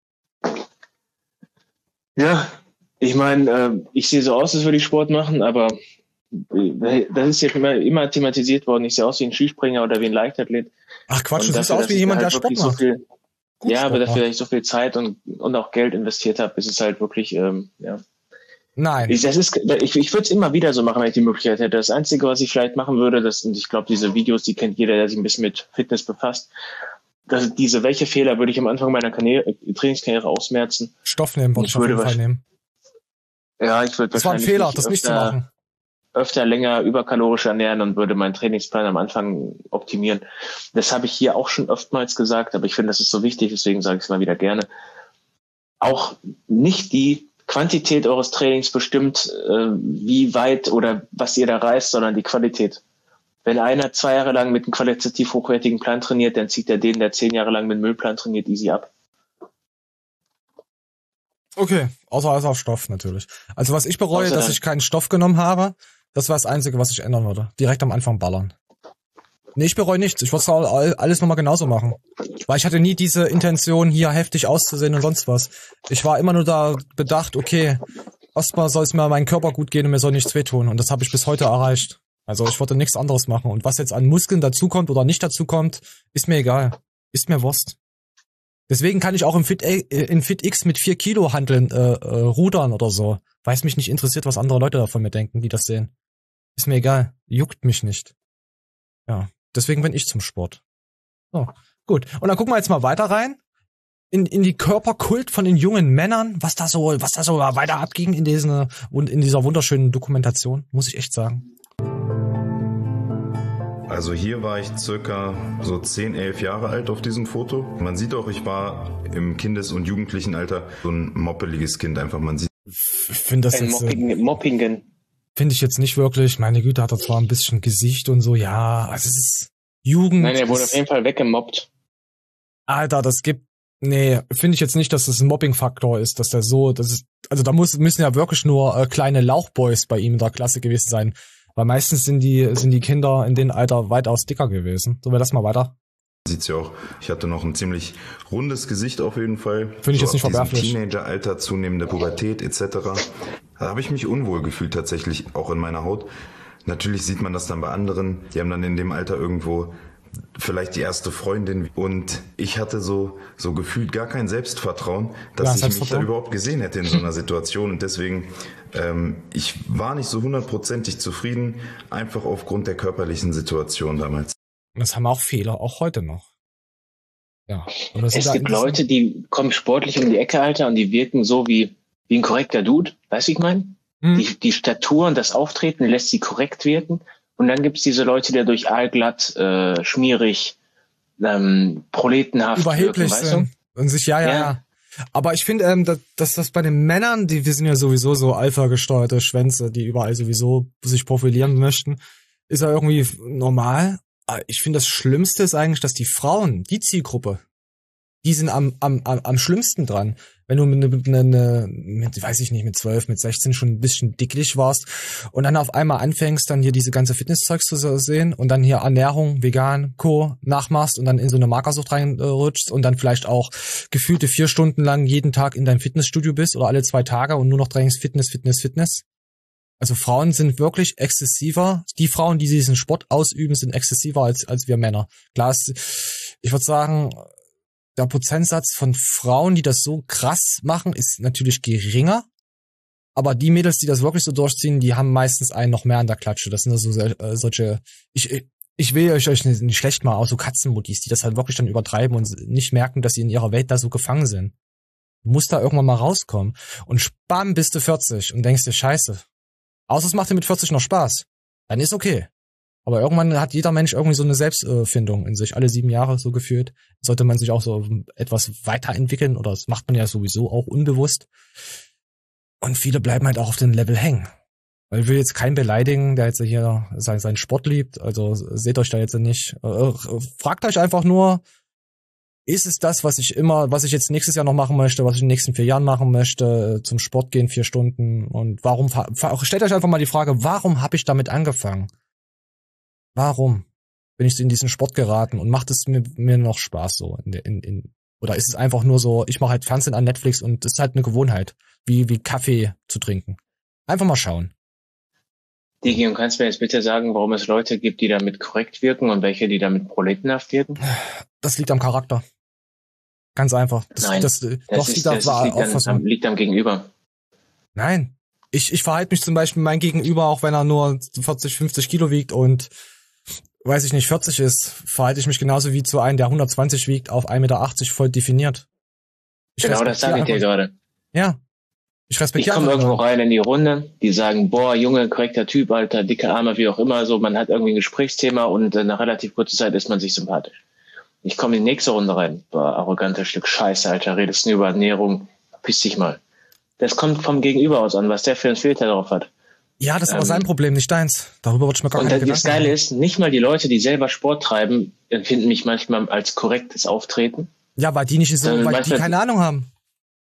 Ja, ich meine, äh, ich sehe so aus, als würde ich Sport machen, aber äh, das ist ja immer, immer thematisiert worden. Ich sehe aus wie ein Skispringer oder wie ein Leichtathlet. Ach Quatsch, und du siehst aus wie jemand, der Sport so macht. Viel, Gut ja, Sport aber dafür, macht. dass ich so viel Zeit und, und auch Geld investiert habe, ist es halt wirklich, ähm, ja. Nein. Ich, das ist, ich, ich würde es immer wieder so machen, wenn ich die Möglichkeit hätte. Das Einzige, was ich vielleicht machen würde, das, und ich glaube, diese Videos, die kennt jeder, der sich ein bisschen mit Fitness befasst, dass diese, welche Fehler würde ich am Anfang meiner Karriere, Trainingskarriere ausmerzen? Stoff nehmen, wollte ich auf jeden Fall nehmen. Ja, ich würde Das war ein wahrscheinlich Fehler, nicht das nicht zu öfter, machen. öfter länger überkalorisch ernähren und würde meinen Trainingsplan am Anfang optimieren. Das habe ich hier auch schon oftmals gesagt, aber ich finde, das ist so wichtig, deswegen sage ich es mal wieder gerne. Auch nicht die Quantität eures Trainings bestimmt, äh, wie weit oder was ihr da reißt, sondern die Qualität. Wenn einer zwei Jahre lang mit einem qualitativ hochwertigen Plan trainiert, dann zieht er den, der zehn Jahre lang mit einem Müllplan trainiert, easy ab. Okay, außer als auf Stoff natürlich. Also was ich bereue, Außer dass dann. ich keinen Stoff genommen habe, das war das Einzige, was ich ändern würde. Direkt am Anfang ballern. Nee, ich bereue nichts. Ich würde alles nochmal genauso machen. Weil ich hatte nie diese Intention, hier heftig auszusehen und sonst was. Ich war immer nur da bedacht, okay, erstmal soll es mir meinem Körper gut gehen und mir soll nichts wehtun. Und das habe ich bis heute erreicht. Also ich wollte nichts anderes machen. Und was jetzt an Muskeln dazukommt oder nicht dazukommt, ist mir egal. Ist mir Wurst. Deswegen kann ich auch im Fit, äh, in FitX mit vier Kilo handeln, äh, äh, rudern oder so. Weil es mich nicht interessiert, was andere Leute davon mir denken, die das sehen. Ist mir egal. Juckt mich nicht. Ja. Deswegen bin ich zum Sport. So, gut. Und dann gucken wir jetzt mal weiter rein. in, in die Körperkult von den jungen Männern, was da so, was da so weiter abging in diesen, in dieser wunderschönen Dokumentation, muss ich echt sagen. Also hier war ich circa so zehn, elf Jahre alt auf diesem Foto. Man sieht auch, ich war im Kindes- und Jugendlichenalter so ein moppeliges Kind einfach. Man sieht. Finde das Ein jetzt, Moppingen. Moppingen. Finde ich jetzt nicht wirklich. Meine Güte, hat er zwar ein bisschen Gesicht und so, ja, also es ist Jugend. Nein, er wurde ist, auf jeden Fall weggemobbt. Alter, das gibt, nee, finde ich jetzt nicht, dass das ein Mobbing-Faktor ist, dass der so, das ist, also da muss, müssen ja wirklich nur äh, kleine Lauchboys bei ihm in der Klasse gewesen sein. Weil meistens sind die, sind die Kinder in dem Alter weitaus dicker gewesen. Sollen wir das mal weiter? Sieht's ja auch. Ich hatte noch ein ziemlich rundes Gesicht auf jeden Fall. Finde ich so jetzt nicht verwerflich. Teenageralter, zunehmende Pubertät et cetera. Da habe ich mich unwohl gefühlt tatsächlich, auch in meiner Haut. Natürlich sieht man das dann bei anderen. Die haben dann in dem Alter irgendwo vielleicht die erste Freundin und ich hatte so so gefühlt gar kein Selbstvertrauen, dass ja, ich mich da überhaupt gesehen hätte in so einer Situation und deswegen ähm, ich war nicht so hundertprozentig zufrieden, einfach aufgrund der körperlichen Situation damals. Das haben auch Fehler, auch heute noch. Ja. Aber das es gibt Leute, die kommen sportlich um die Ecke, Alter, und die wirken so wie wie ein korrekter Dude, weißt du, ich meine? Hm. Die, die Statur und das Auftreten lässt sie korrekt wirken. Und dann gibt's diese Leute, die durch aalglatt, äh, schmierig, ähm, proletenhaft überheblich wirken, sind. Weißt du? Und sich, ja, ja, ja. ja. Aber ich finde, ähm, dass, dass das bei den Männern, die wir sind ja sowieso so alpha-gesteuerte Schwänze, die überall sowieso sich profilieren möchten, ist ja irgendwie normal. Ich finde, das Schlimmste ist eigentlich, dass die Frauen, die Zielgruppe, die sind am, am, am, am schlimmsten dran. Wenn du mit, eine, eine, mit, weiß ich nicht, mit zwölf, mit sechzehn schon ein bisschen dicklich warst und dann auf einmal anfängst, dann hier diese ganze Fitnesszeugs zu sehen und dann hier Ernährung, vegan, Co. nachmachst und dann in so eine Magersucht reinrutschst und dann vielleicht auch gefühlte vier Stunden lang jeden Tag in deinem Fitnessstudio bist oder alle zwei Tage und nur noch drängst Fitness, Fitness, Fitness. Also Frauen sind wirklich exzessiver. Die Frauen, die diesen Sport ausüben, sind exzessiver als, als wir Männer. Klar, ich würde sagen, der Prozentsatz von Frauen, die das so krass machen, ist natürlich geringer. Aber die Mädels, die das wirklich so durchziehen, die haben meistens einen noch mehr an der Klatsche. Das sind so äh, solche, ich, ich will euch euch nicht schlecht mal, auch so Katzenmuttis, die das halt wirklich dann übertreiben und nicht merken, dass sie in ihrer Welt da so gefangen sind. Du musst da irgendwann mal rauskommen. Und spam, bist du vierzig und denkst dir, scheiße. Außer es macht dir mit vierzig noch Spaß. Dann ist okay. Aber irgendwann hat jeder Mensch irgendwie so eine Selbstfindung in sich. Alle sieben Jahre so gefühlt. Sollte man sich auch so etwas weiterentwickeln oder das macht man ja sowieso auch unbewusst. Und viele bleiben halt auch auf dem Level hängen. Weil ich will jetzt keinen beleidigen, der jetzt hier seinen, seinen Sport liebt. Also seht euch da jetzt nicht. Äh, fragt euch einfach nur, ist es das, was ich immer, was ich jetzt nächstes Jahr noch machen möchte, was ich in den nächsten vier Jahren machen möchte, zum Sport gehen, vier Stunden. Und warum, stellt euch einfach mal die Frage, warum habe ich damit angefangen? Warum bin ich in diesen Sport geraten und macht es mir, mir noch Spaß so? In, in, in, oder ist es einfach nur so, ich mache halt Fernsehen an Netflix und es ist halt eine Gewohnheit, wie, wie Kaffee zu trinken. Einfach mal schauen. Digi, und kannst du mir jetzt bitte sagen, warum es Leute gibt, die damit korrekt wirken und welche, die damit proletenhaft wirken? Das liegt am Charakter. Ganz einfach. Das, Nein, das, das, doch, ist, das das war liegt, an, am, liegt am Gegenüber. Nein. Ich, ich verhalte mich zum Beispiel mein Gegenüber, auch wenn er nur vierzig, fünfzig Kilo wiegt und weiß ich nicht, vierzig ist, verhalte ich mich genauso wie zu einem, der hundertzwanzig wiegt, auf ein Meter achtzig voll definiert. Ich genau das sage ich dir gerade. Ja. Ich respektiere. Ich komme irgendwo rein in die Runde, die sagen, boah, Junge, korrekter Typ, Alter, dicke Arme, wie auch immer, so, man hat irgendwie ein Gesprächsthema und nach relativ kurzer Zeit ist man sich sympathisch. Ich komme in die nächste Runde rein, boah, arroganter Stück Scheiße, Alter, redest nur über Ernährung, piss dich mal. Das kommt vom Gegenüber aus an, was der für einen Filter drauf hat. Ja, das ist aber ähm, sein Problem, nicht deins. Darüber wollte ich mir gar nicht Gedanken machen. Und das Geile ist, nicht mal die Leute, die selber Sport treiben, empfinden mich manchmal als korrektes Auftreten. Ja, weil die nicht so, weil manchmal, die keine Ahnung haben.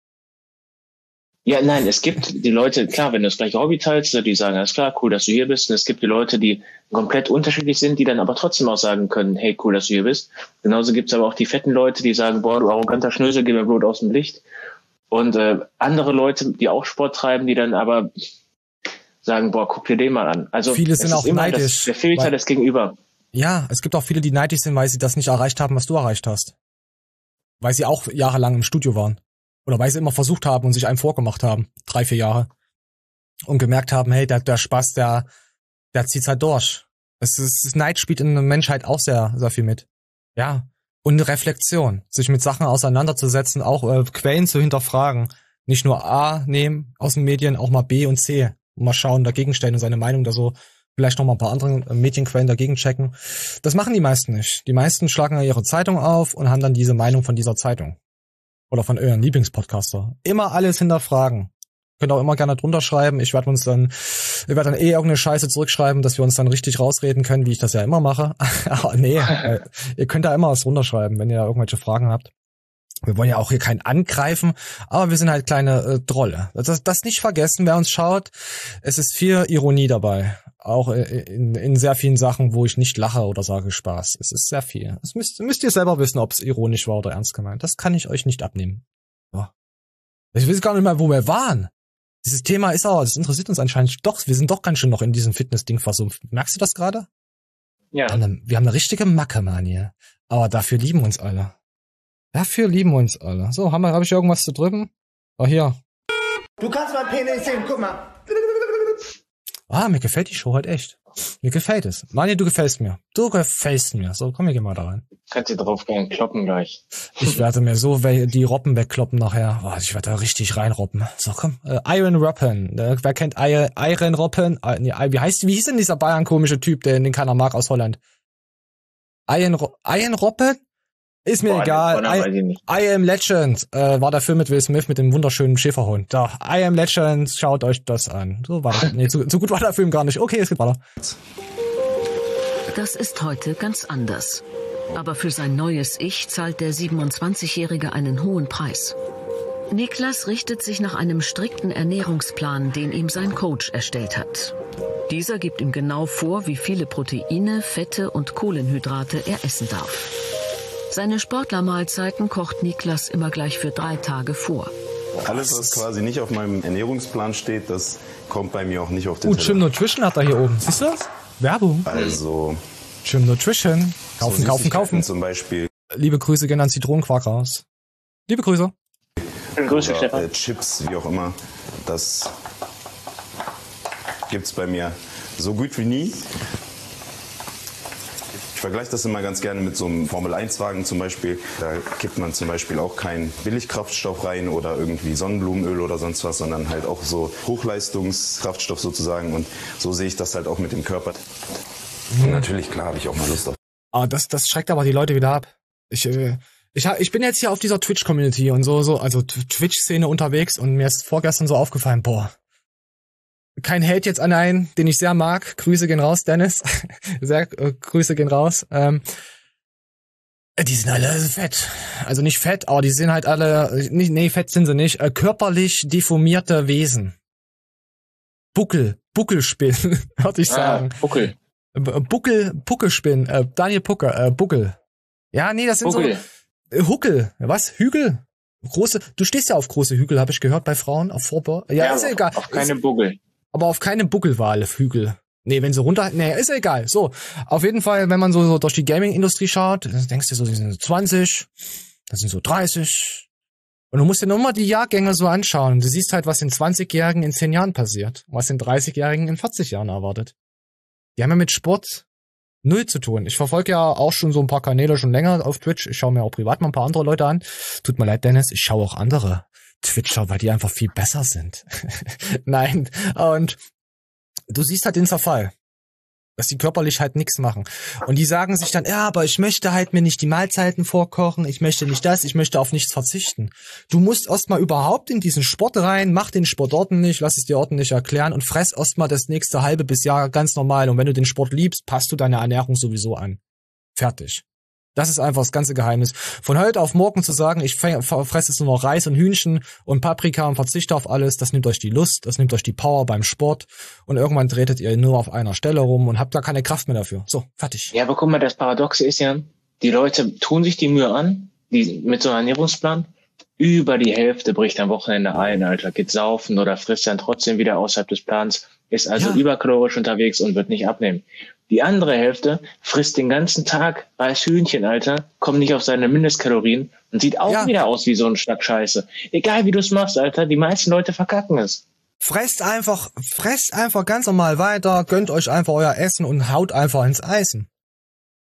Ja, nein, es gibt die Leute, klar, wenn du das gleiche Hobby teilst, die sagen, alles klar, cool, dass du hier bist. Und es gibt die Leute, die komplett unterschiedlich sind, die dann aber trotzdem auch sagen können, hey, cool, dass du hier bist. Genauso gibt's aber auch die fetten Leute, die sagen, boah, du arroganter Schnösel, geh mir Blut aus dem Licht. Und äh, andere Leute, die auch Sport treiben, die dann aber sagen, boah, guck dir den mal an. Also viele sind es ist auch immer neidisch. Das, der Filter weil, des Gegenüber. Ja, es gibt auch viele, die neidisch sind, weil sie das nicht erreicht haben, was du erreicht hast. Weil sie auch jahrelang im Studio waren. Oder weil sie immer versucht haben und sich einem vorgemacht haben. Drei, vier Jahre. Und gemerkt haben, hey, der, der Spaß, der, der zieht's halt durch. Es ist, Neid spielt in der Menschheit auch sehr, sehr viel mit. Ja. Und Reflexion, sich mit Sachen auseinanderzusetzen, auch äh, Quellen zu hinterfragen. Nicht nur A nehmen aus den Medien, auch mal B und C. Und mal schauen, dagegen stellen und seine Meinung da so, vielleicht noch mal ein paar andere äh, Medienquellen dagegen checken. Das machen die meisten nicht. Die meisten schlagen ihre Zeitung auf und haben dann diese Meinung von dieser Zeitung. Oder von euren Lieblingspodcaster. Immer alles hinterfragen. Könnt auch immer gerne drunter schreiben. Ich werde uns dann, ich werde dann eh irgendeine Scheiße zurückschreiben, dass wir uns dann richtig rausreden können, wie ich das ja immer mache. Aber nee, äh, ihr könnt da immer was drunter schreiben, wenn ihr da irgendwelche Fragen habt. Wir wollen ja auch hier keinen angreifen, aber wir sind halt kleine äh, Trolle. Das, das nicht vergessen, wer uns schaut. Es ist viel Ironie dabei. Auch in, in sehr vielen Sachen, wo ich nicht lache oder sage Spaß. Es ist sehr viel. Das müsst, müsst ihr selber wissen, ob es ironisch war oder ernst gemeint. Das kann ich euch nicht abnehmen. Ja. Ich weiß gar nicht mehr, wo wir waren. Dieses Thema ist aber, das interessiert uns anscheinend doch. Wir sind doch ganz schön noch in diesem Fitness-Ding versumpft. Merkst du das gerade? Ja. Wir haben, eine, wir haben eine richtige Macke, Mann, hier. Aber dafür lieben uns alle. Dafür lieben uns alle. So, haben wir, habe ich irgendwas zu drücken? Oh, hier. Du kannst mein Penis sehen, guck mal. Ah, mir gefällt die Show halt echt. Mir gefällt es. Mani, du gefällst mir. Du gefällst mir. So, komm, wir gehen mal da rein. Kannst du drauf gehen, kloppen gleich. Ich werde mir so die Robben wegkloppen nachher. Oh, ich werde da richtig reinroppen. So, komm. Äh, Iron Robben. Äh, wer kennt I Iron Robben? Äh, nee, wie heißt, wie hieß denn dieser Bayern-komische Typ, der den keiner mag aus Holland? Iron, Ro Iron Robben? Ist mir Boah, egal. I, I Am Legend äh, war der Film mit Will Smith mit dem wunderschönen Schäferhund. Da, I Am Legend, schaut euch das an. So war das. Nee, so, so gut war der Film gar nicht. Okay, es geht weiter. Das ist heute ganz anders. Aber für sein neues Ich zahlt der siebenundzwanzigjährige einen hohen Preis. Niklas richtet sich nach einem strikten Ernährungsplan, den ihm sein Coach erstellt hat. Dieser gibt ihm genau vor, wie viele Proteine, Fette und Kohlenhydrate er essen darf. Seine Sportlermahlzeiten kocht Niklas immer gleich für drei Tage vor. Alles, was quasi nicht auf meinem Ernährungsplan steht, das kommt bei mir auch nicht auf den Gut, Gym Nutrition hat er hier oben. Siehst du das? Werbung. Also. Gym Nutrition. Kaufen, so kaufen, kaufen. Zum Beispiel. Liebe Grüße gehen an Zitronenquark raus. Liebe Grüße. Grüße, oder, Stefan. Äh, Chips, wie auch immer. Das gibt's bei mir so gut wie nie. Ich vergleiche das immer ganz gerne mit so einem Formel eins Wagen zum Beispiel. Da kippt man zum Beispiel auch keinen Billigkraftstoff rein oder irgendwie Sonnenblumenöl oder sonst was, sondern halt auch so Hochleistungskraftstoff sozusagen. Und so sehe ich das halt auch mit dem Körper. Und natürlich, klar, habe ich auch mal Lust auf. Ah, das, das schreckt aber die Leute wieder ab. Ich, äh, ich, ich bin jetzt hier auf dieser Twitch-Community und so, so, also Twitch-Szene unterwegs und mir ist vorgestern so aufgefallen, boah, kein Hate jetzt an einen, den ich sehr mag. Grüße gehen raus, Dennis. Sehr äh, Grüße gehen raus. Ähm, die sind alle fett. Also nicht fett, aber die sind halt alle, nicht, nee, fett sind sie nicht. Äh, körperlich deformierte Wesen. Buckel, Buckelspinn, würde ich sagen. Ah, Buckel. Buckel, Puckelspinn, äh, Daniel Puckel, äh, Buckel. Ja, nee, das sind Buckel. so äh, Huckel. Was? Hügel? Große, du stehst ja auf große Hügel, habe ich gehört, bei Frauen, auf Vorbau. Ja, ja, ist ja egal. Auf keine ist, Buckel. Aber auf keine Buckelwale, Hügel. Nee, wenn sie runter, nee, ist ja egal. So, auf jeden Fall, wenn man so, so durch die Gaming-Industrie schaut, dann denkst du so, die sind so zwanzig, das sind so dreißig. Und du musst dir nur mal die Jahrgänge so anschauen. Du siehst halt, was den zwanzigjährigen in zehn Jahren passiert, was den dreißigjährigen in vierzig Jahren erwartet. Die haben ja mit Sport null zu tun. Ich verfolge ja auch schon so ein paar Kanäle schon länger auf Twitch. Ich schaue mir auch privat mal ein paar andere Leute an. Tut mir leid, Dennis, ich schaue auch andere Twitcher, weil die einfach viel besser sind. Nein, und du siehst halt den Zerfall, dass die körperlich halt nichts machen. Und die sagen sich dann, ja, aber ich möchte halt mir nicht die Mahlzeiten vorkochen, ich möchte nicht das, ich möchte auf nichts verzichten. Du musst erstmal überhaupt in diesen Sport rein, mach den Sport ordentlich, lass es dir ordentlich erklären und fress erstmal das nächste halbe bis Jahr ganz normal. Und wenn du den Sport liebst, passt du deine Ernährung sowieso an. Fertig. Das ist einfach das ganze Geheimnis. Von heute auf morgen zu sagen, ich fresse jetzt nur noch Reis und Hühnchen und Paprika und verzichte auf alles, das nimmt euch die Lust, das nimmt euch die Power beim Sport und irgendwann tretet ihr nur auf einer Stelle rum und habt da keine Kraft mehr dafür. So, fertig. Ja, aber guck mal, das Paradoxe ist ja, die Leute tun sich die Mühe an, die mit so einem Ernährungsplan, über die Hälfte bricht am Wochenende ein, Alter, geht saufen oder frisst dann trotzdem wieder außerhalb des Plans, ist also ja. überkalorisch unterwegs und wird nicht abnehmen. Die andere Hälfte frisst den ganzen Tag Reis Hühnchen, Alter, kommt nicht auf seine Mindestkalorien und sieht auch ja. wieder aus wie so ein Schnack Scheiße. Egal wie du es machst, Alter, die meisten Leute verkacken es. Fresst einfach, fresst einfach ganz normal weiter, gönnt euch einfach euer Essen und haut einfach ins Eisen.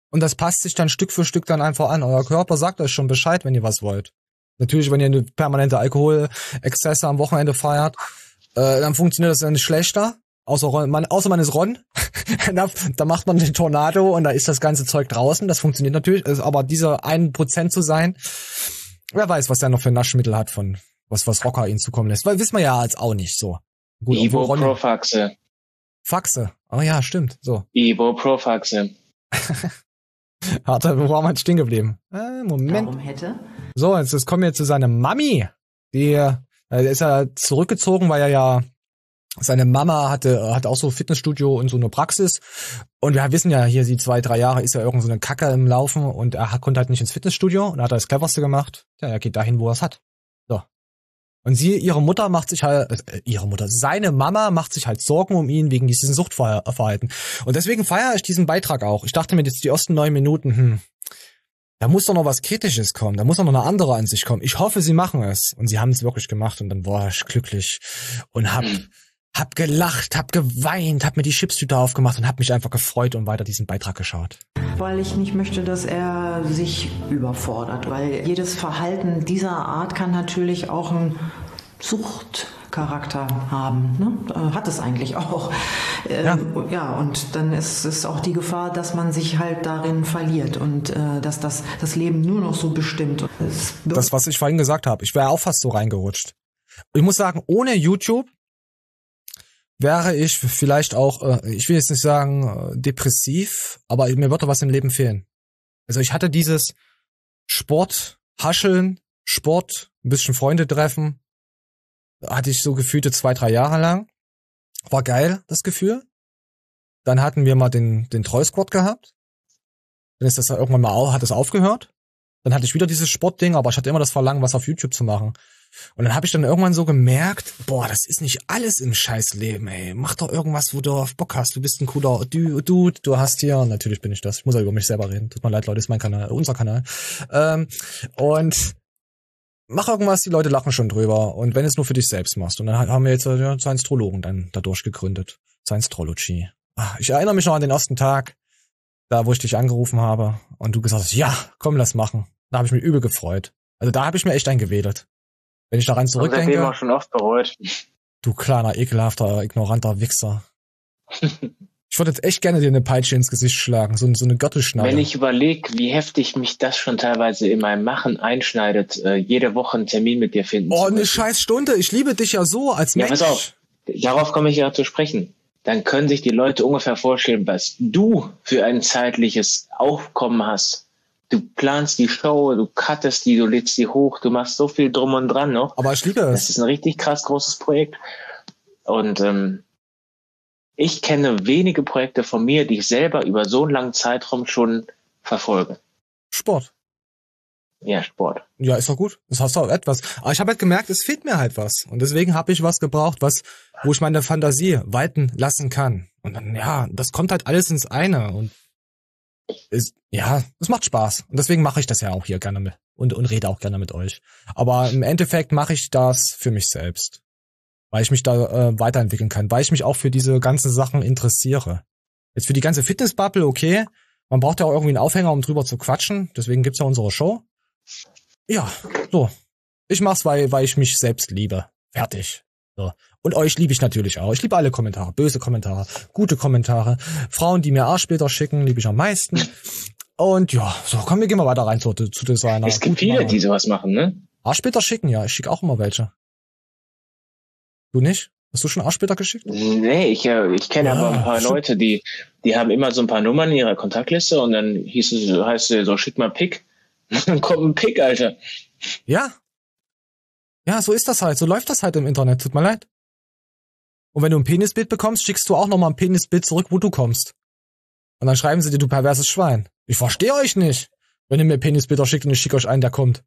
Und das passt sich dann Stück für Stück dann einfach an. Euer Körper sagt euch schon Bescheid, wenn ihr was wollt. Natürlich, wenn ihr eine permanente Alkoholexzesse am Wochenende feiert, äh, dann funktioniert das ja nicht schlechter. Außer man, außer man ist Ron. da, da macht man den Tornado und da ist das ganze Zeug draußen. Das funktioniert natürlich. Aber dieser ein Prozent zu sein, wer weiß, was der noch für Naschmittel hat, von was, was Rocker ihn zukommen lässt. Weil wissen wir ja jetzt auch nicht so. Gut, Ibuprofaxe. Faxe. Oh ja, stimmt. So. Ibuprofaxe. Warte, wo waren wir jetzt stehen geblieben? Äh, Moment. Darum hätte. So, jetzt, jetzt kommen wir zu seiner Mami. Die äh, ist ja zurückgezogen, weil er ja seine Mama hatte hat auch so Fitnessstudio und so eine Praxis. Und wir wissen ja, hier die zwei, drei Jahre ist ja irgend so eine Kacke im Laufen und er konnte halt nicht ins Fitnessstudio und hat das Cleverste gemacht. Ja, er geht dahin, wo er es hat. So. Und sie, ihre Mutter macht sich halt, äh, ihre Mutter, seine Mama macht sich halt Sorgen um ihn wegen diesem Suchtverhalten. Und deswegen feiere ich diesen Beitrag auch. Ich dachte mir jetzt die ersten neun Minuten, hm, da muss doch noch was Kritisches kommen, da muss doch noch eine andere Ansicht kommen. Ich hoffe, sie machen es. Und sie haben es wirklich gemacht und dann war ich glücklich und hab, hab gelacht, hab geweint, hab mir die Chipstüte aufgemacht und hab mich einfach gefreut und weiter diesen Beitrag geschaut. Weil ich nicht möchte, dass er sich überfordert, weil jedes Verhalten dieser Art kann natürlich auch einen Suchtcharakter haben, ne? Hat es eigentlich auch. Ähm, ja. ja, und dann ist es auch die Gefahr, dass man sich halt darin verliert und äh, dass das, das Leben nur noch so bestimmt. Es das, was ich vorhin gesagt habe, ich wäre auch fast so reingerutscht. Ich muss sagen, ohne YouTube wäre ich vielleicht auch, äh, ich will jetzt nicht sagen äh, depressiv, aber mir würde was im Leben fehlen. Also ich hatte dieses Sport, Hascheln, Sport, ein bisschen Freunde treffen, hatte ich so gefühlte zwei, drei Jahre lang. War geil, das Gefühl. Dann hatten wir mal den, den Troll-Squad gehabt. Dann ist das irgendwann mal auch, hat es aufgehört. Dann hatte ich wieder dieses Sportding, aber ich hatte immer das Verlangen, was auf YouTube zu machen. Und dann habe ich dann irgendwann so gemerkt, boah, das ist nicht alles im Scheißleben, ey. Mach doch irgendwas, wo du auf Bock hast. Du bist ein cooler Dude, du hast hier, natürlich bin ich das. Ich muss ja über mich selber reden. Tut mir leid, Leute, ist mein Kanal, unser Kanal. Ähm, und mach irgendwas, die Leute lachen schon drüber. Und wenn es nur für dich selbst machst. Und dann haben wir jetzt ja, Science-Trologen dann dadurch gegründet. Science-Trology. Ich erinnere mich noch an den ersten Tag, da wo ich dich angerufen habe und du gesagt hast, ja, komm, lass machen. Da habe ich mich übel gefreut. Also da habe ich mir echt eingewedelt. Wenn ich daran zurückdenke. Ich habe schon oft bereut. Du kleiner, ekelhafter, ignoranter Wichser. Ich würde jetzt echt gerne dir eine Peitsche ins Gesicht schlagen, so, so eine Gürtelschneide. Wenn ich überlege, wie heftig mich das schon teilweise in meinem Machen einschneidet, äh, jede Woche einen Termin mit dir finden. Oh, eine scheiß Stunde. Ich liebe dich ja so als Mensch. Ja, pass auf. Darauf komme ich ja zu sprechen. Dann können sich die Leute ungefähr vorstellen, was du für ein zeitliches Aufkommen hast. Du planst die Show, du cuttest die, du lädst die hoch, du machst so viel drum und dran noch. Aber ich liebe es. Das ist ein richtig krass großes Projekt. Und ähm, ich kenne wenige Projekte von mir, die ich selber über so einen langen Zeitraum schon verfolge. Sport. Ja, Sport. Ja, ist doch gut. Das hast du auch etwas. Aber ich habe halt gemerkt, es fehlt mir halt was. Und deswegen habe ich was gebraucht, was, wo ich meine Fantasie walten lassen kann. Und dann, ja, das kommt halt alles ins eine. Und ist, ja, es macht Spaß. Und deswegen mache ich das ja auch hier gerne mit. Und, und rede auch gerne mit euch. Aber im Endeffekt mache ich das für mich selbst. Weil ich mich da äh, weiterentwickeln kann. Weil ich mich auch für diese ganzen Sachen interessiere. Jetzt für die ganze Fitnessbubble, okay. Man braucht ja auch irgendwie einen Aufhänger, um drüber zu quatschen. Deswegen gibt's ja unsere Show. Ja, so. Ich mach's, weil, weil ich mich selbst liebe. Fertig. So. Und euch liebe ich natürlich auch. Ich liebe alle Kommentare. Böse Kommentare, gute Kommentare. Frauen, die mir Arschbilder schicken, liebe ich am meisten. Und ja, so, komm, wir gehen mal weiter rein zu, zu Designer. Es gibt viele, die sowas machen, ne? Arschbilder schicken, ja. Ich schicke auch immer welche. Du nicht? Hast du schon Arschbilder geschickt? Nee, ich, ich kenne ja, aber ein paar Leute, die, die haben immer so ein paar Nummern in ihrer Kontaktliste und dann hieß es, heißt es so, schick mal Pick. Dann kommt ein Pick, Alter. Ja. Ja, so ist das halt. So läuft das halt im Internet. Tut mir leid. Und wenn du ein Penisbild bekommst, schickst du auch nochmal ein Penisbild zurück, wo du kommst. Und dann schreiben sie dir, du perverses Schwein. Ich verstehe euch nicht. Wenn ihr mir Penisbilder schickt und ich schicke euch einen, der kommt.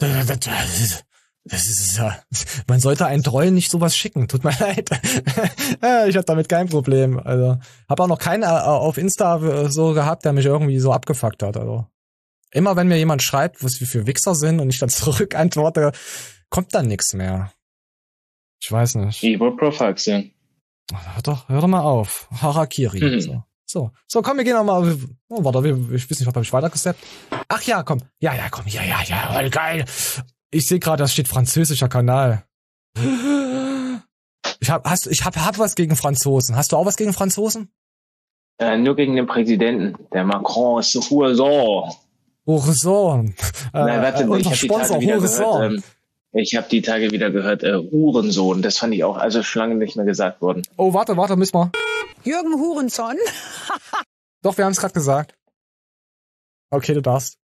Das ist ja, man sollte einen Troll nicht sowas schicken. Tut mir leid. Ich habe damit kein Problem. Also, habe auch noch keinen auf Insta so gehabt, der mich irgendwie so abgefuckt hat. Also, immer wenn mir jemand schreibt, was wir für Wichser sind und ich dann zurückantworte, kommt dann nichts mehr. Ich weiß nicht. Ibuprofaxe. Hör doch, hör doch mal auf. Harakiri. Mhm. So. So, so, komm, wir gehen nochmal. Oh, warte, ich weiß nicht, was habe ich weitergesappt? Ach ja, komm. Ja, ja, komm. Ja, ja, ja, voll geil. Ich sehe gerade, da steht französischer Kanal. Ich hab, hast, ich hab, hab was gegen Franzosen. Hast du auch was gegen Franzosen? Äh, nur gegen den Präsidenten. Der Macron ist so Hurensohn. Hurensohn. Nein, warte, äh, ich habe die Tage wieder gehört. Ähm, ich habe die Tage wieder gehört, äh, Hurensohn. Das fand ich auch, also schon lange nicht mehr gesagt worden. Oh, warte, warte, müssen wir. Jürgen Hurensohn. Doch, wir haben es gerade gesagt. Okay, du darfst.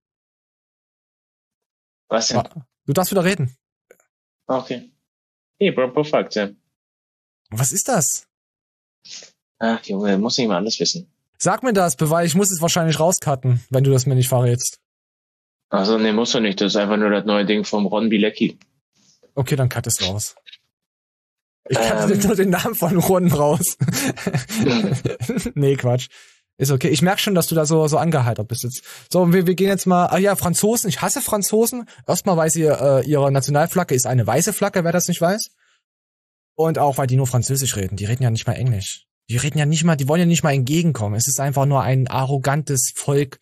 Was denn? Du darfst wieder reden. Okay. Hey, bro, perfekt, ja. Was ist das? Ach, Junge, muss nicht mal alles wissen. Sag mir das, weil ich muss es wahrscheinlich rauscutten, wenn du das mir nicht verrätst. Also nee, musst du nicht. Das ist einfach nur das neue Ding vom Ron Bilecki. Okay, dann cut es raus. Ich cutte ähm. nur den Namen von Ron raus. Nee, Quatsch. Ist okay. Ich merke schon, dass du da so so angeheitert bist jetzt. So, wir, wir gehen jetzt mal. Ah ja, Franzosen. Ich hasse Franzosen. Erstmal, weil sie äh, ihre Nationalflagge ist eine weiße Flagge, wer das nicht weiß. Und auch, weil die nur Französisch reden. Die reden ja nicht mal Englisch. Die reden ja nicht mal, die wollen ja nicht mal entgegenkommen. Es ist einfach nur ein arrogantes Volk.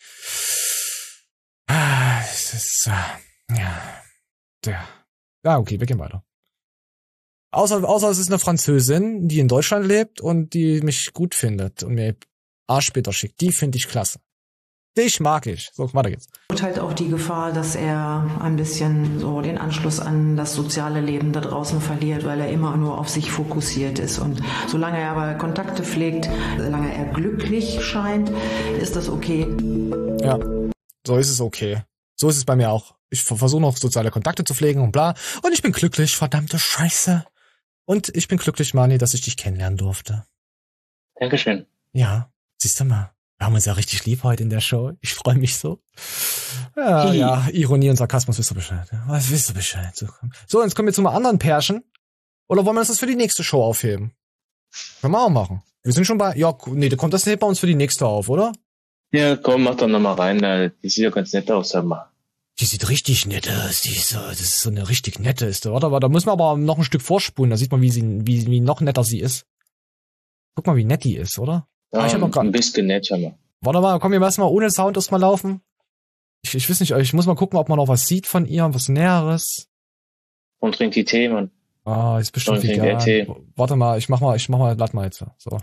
Ah, es ist, äh, ja. Ja. Ja, okay, wir gehen weiter. Außer, außer es ist eine Französin, die in Deutschland lebt und die mich gut findet und mir Arschbitter schickt. Die finde ich klasse. Dich mag ich. So, weiter geht's. Und halt auch die Gefahr, dass er ein bisschen so den Anschluss an das soziale Leben da draußen verliert, weil er immer nur auf sich fokussiert ist. Und solange er aber Kontakte pflegt, solange er glücklich scheint, ist das okay. Ja, so ist es okay. So ist es bei mir auch. Ich versuche noch soziale Kontakte zu pflegen und bla. Und ich bin glücklich, verdammte Scheiße. Und ich bin glücklich, Mani, dass ich dich kennenlernen durfte. Dankeschön. Ja, siehst du mal. Wir haben uns ja richtig lieb heute in der Show. Ich freue mich so. Ja, ja, Ironie und Sarkasmus, wisst du Bescheid. Ja, was wisst du Bescheid? So, so, jetzt kommen wir zu einem anderen Pärchen. Oder wollen wir uns das für die nächste Show aufheben? Können wir auch machen. Wir sind schon bei, ja, nee, da kommt das nicht bei uns für die nächste auf, oder? Ja, komm, mach doch nochmal rein. Da, die sieht ja ganz nett aus, sag mal. Die sieht richtig nett aus. Die ist so, das ist so eine richtig nette ist. Warte, aber da müssen wir aber noch ein Stück vorspulen. Da sieht man, wie sie, wie, wie noch netter sie ist. Guck mal, wie nett die ist, oder? Ja, ah, ich hab noch grad, ein bisschen nett, schau mal. Warte mal, komm, wir lassen mal ohne Sound erstmal laufen. Ich, ich weiß nicht, ich muss mal gucken, ob man noch was sieht von ihr, was Näheres. Und trinkt die Tee, Mann. Ah, ist bestimmt vegan. Tee. Warte mal, ich mach mal, ich mach mal, lad mal jetzt. So.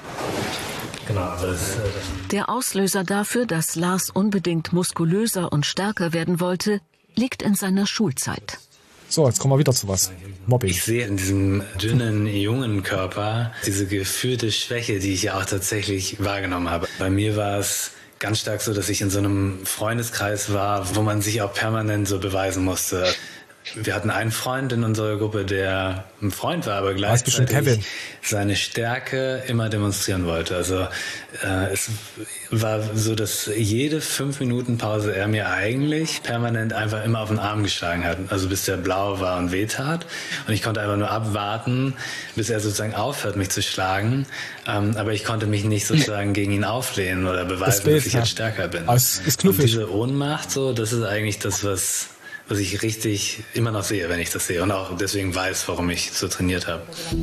Genau, aber das, äh, Der Auslöser dafür, dass Lars unbedingt muskulöser und stärker werden wollte, liegt in seiner Schulzeit. So, jetzt kommen wir wieder zu was. Mobbing. Ich sehe in diesem dünnen, jungen Körper diese gefühlte Schwäche, die ich ja auch tatsächlich wahrgenommen habe. Bei mir war es ganz stark so, dass ich in so einem Freundeskreis war, wo man sich auch permanent so beweisen musste. Wir hatten einen Freund in unserer Gruppe, der ein Freund war, aber gleichzeitig seine Stärke immer demonstrieren wollte. Also äh, es war so, dass jede fünf Minuten Pause er mir eigentlich permanent einfach immer auf den Arm geschlagen hat. Also bis der blau war und wehtat. Und ich konnte einfach nur abwarten, bis er sozusagen aufhört, mich zu schlagen. Ähm, aber ich konnte mich nicht sozusagen gegen ihn auflehnen oder beweisen, das dass ich jetzt stärker bin. Es ist knuffig. Und diese Ohnmacht, so, das ist eigentlich das, was... was ich richtig immer noch sehe, wenn ich das sehe. Und auch deswegen weiß, warum ich so trainiert habe.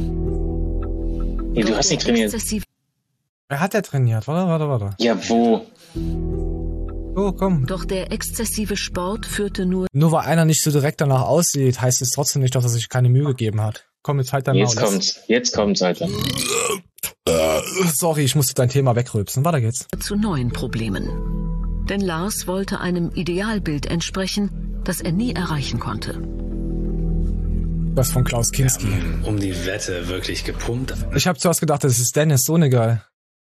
Nee, du hast nicht trainiert. Wer hat der trainiert? Warte, warte, warte. Ja, wo? Oh, komm. Doch der exzessive Sport führte nur... Nur weil einer nicht so direkt danach aussieht, heißt es trotzdem nicht, dass er sich keine Mühe gegeben hat. Komm, jetzt halt dein Maul. Jetzt kommt's. Jetzt kommt's, Alter. Sorry, ich musste dein Thema wegrülpsen. Weiter geht's. Zu neuen Problemen. Denn Lars wollte einem Idealbild entsprechen, das er nie erreichen konnte. Was von Klaus Kinski. Wir haben um die Wette wirklich gepumpt. Ich habe zuerst gedacht, das ist Dennis Sonegeil.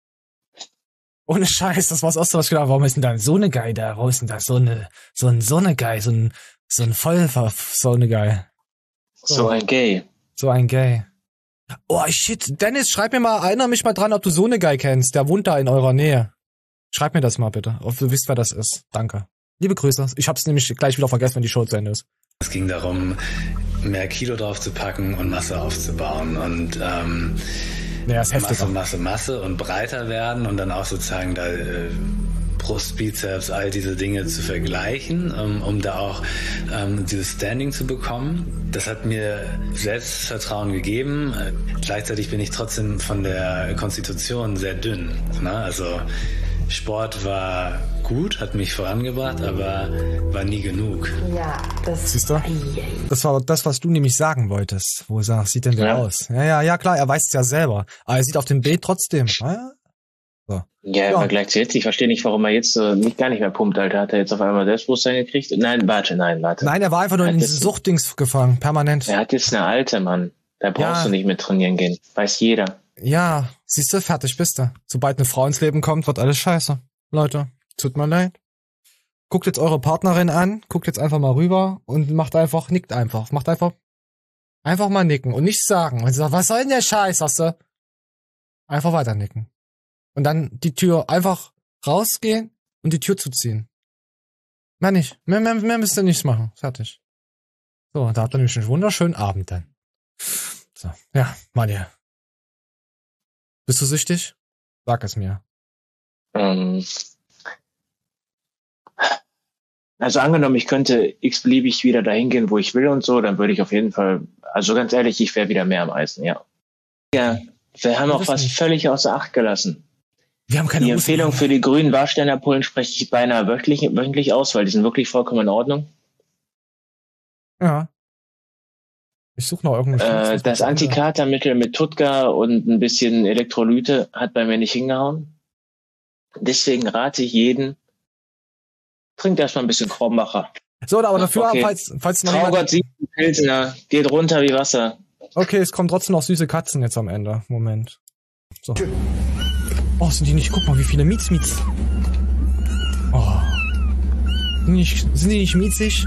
Ohne Scheiß, das war's erste, was ich gedacht habe. Warum ist denn da ein Sonegeil da? Warum ist denn da so eine, so ein Sonegeil, so ein, so ein Vollver Sonegeil? So. so ein Gay. So ein Gay. Oh shit, Dennis, schreib mir mal, erinnere mich mal dran, ob du Sonegeil kennst. Der wohnt da in eurer Nähe. Schreib mir das mal bitte, ob du wisst, wer das ist. Danke. Liebe Grüße. Ich hab's nämlich gleich wieder vergessen, wenn die Show zu Ende ist. Es ging darum, mehr Kilo drauf zu packen und Masse aufzubauen und ähm, ja, das Masse, Masse, Masse und breiter werden und dann auch sozusagen da äh, Brust, Bizeps, all diese Dinge zu vergleichen, um, um da auch ähm, dieses Standing zu bekommen. Das hat mir Selbstvertrauen gegeben. Äh, gleichzeitig bin ich trotzdem von der Konstitution sehr dünn. Ne? Also Sport war gut, hat mich vorangebracht, aber war nie genug. Ja, das... Siehst du? Das war das, was du nämlich sagen wolltest. Wo du sagst, sieht denn der Ja. aus? Ja, ja, ja, klar, er weiß es ja selber. Aber er sieht auf dem Bild trotzdem. Ja, so. Ja, im Vergleich zu jetzt. Ich verstehe nicht, warum er jetzt äh, nicht gar nicht mehr pumpt, Alter. Hat er jetzt auf einmal Selbstbewusstsein gekriegt? Nein, warte, nein, warte. Nein, er war einfach nur in diese Suchtdings gefangen, permanent. Er hat jetzt eine alte, Mann. Da brauchst Ja. du nicht mit trainieren gehen. Weiß jeder. Ja, siehst du, fertig bist du. Sobald eine Frau ins Leben kommt, wird alles scheiße. Leute, tut mir leid. Guckt jetzt eure Partnerin an, guckt jetzt einfach mal rüber und macht einfach, nickt einfach. Macht einfach, einfach mal nicken und nichts sagen. Und sie sagt, was soll denn der Scheiß, hast du? Einfach weiter nicken. Und dann die Tür einfach rausgehen und die Tür zuziehen. Mehr nicht. Mehr, mehr, mehr müsst ihr nichts machen. Fertig. So, da habt ihr nämlich einen wunderschönen Abend dann. So, ja, Manja. Bist du süchtig? Sag es mir. Ähm, also angenommen, ich könnte x-beliebig wieder dahin gehen, wo ich will und so, dann würde ich auf jeden Fall, also ganz ehrlich, ich wäre wieder mehr am Eisen, ja. Ja, wir haben auch was völlig außer Acht gelassen. Wir haben keine Die Empfehlung für die grünen Warsteiner-Pullen spreche ich beinahe wöchentlich, wöchentlich aus, weil die sind wirklich vollkommen in Ordnung. Ja. Ich suche noch irgendeinen Äh, Scheiß, das was- Antikatermittel mit Tutka und ein bisschen Elektrolyte hat bei mir nicht hingehauen. Deswegen rate ich jeden, trinkt erstmal ein bisschen Krombacher. So, aber dafür, Okay. falls, falls noch Traugott jemand... sieben Pilsner, geht runter wie Wasser. Okay, es kommen trotzdem noch süße Katzen jetzt am Ende. Moment. So. Oh, sind die nicht... Guck mal, wie viele Miets, Miets. Oh. Sind die nicht, sind die nicht miezig?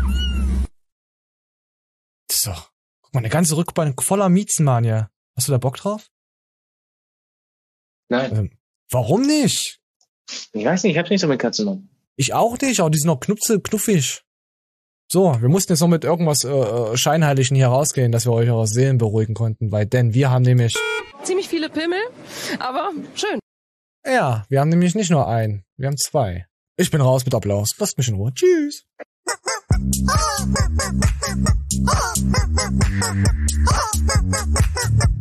Das ist doch... Guck mal, eine ganze Rückbank voller Miezen, Mann, ja. Hast du da Bock drauf? Nein. Ähm, warum nicht? Ich weiß nicht, ich hab's nicht so mit Katzen, Mann. Ich auch nicht, aber die sind noch knupse, knuffig. So, wir mussten jetzt noch mit irgendwas äh, äh, Scheinheiligen hier rausgehen, dass wir euch eure Seelen beruhigen konnten, weil denn wir haben nämlich... Ziemlich viele Pimmel, aber schön. Ja, wir haben nämlich nicht nur einen, wir haben zwei. Ich bin raus mit Applaus. Lasst mich in Ruhe. Tschüss. Oh,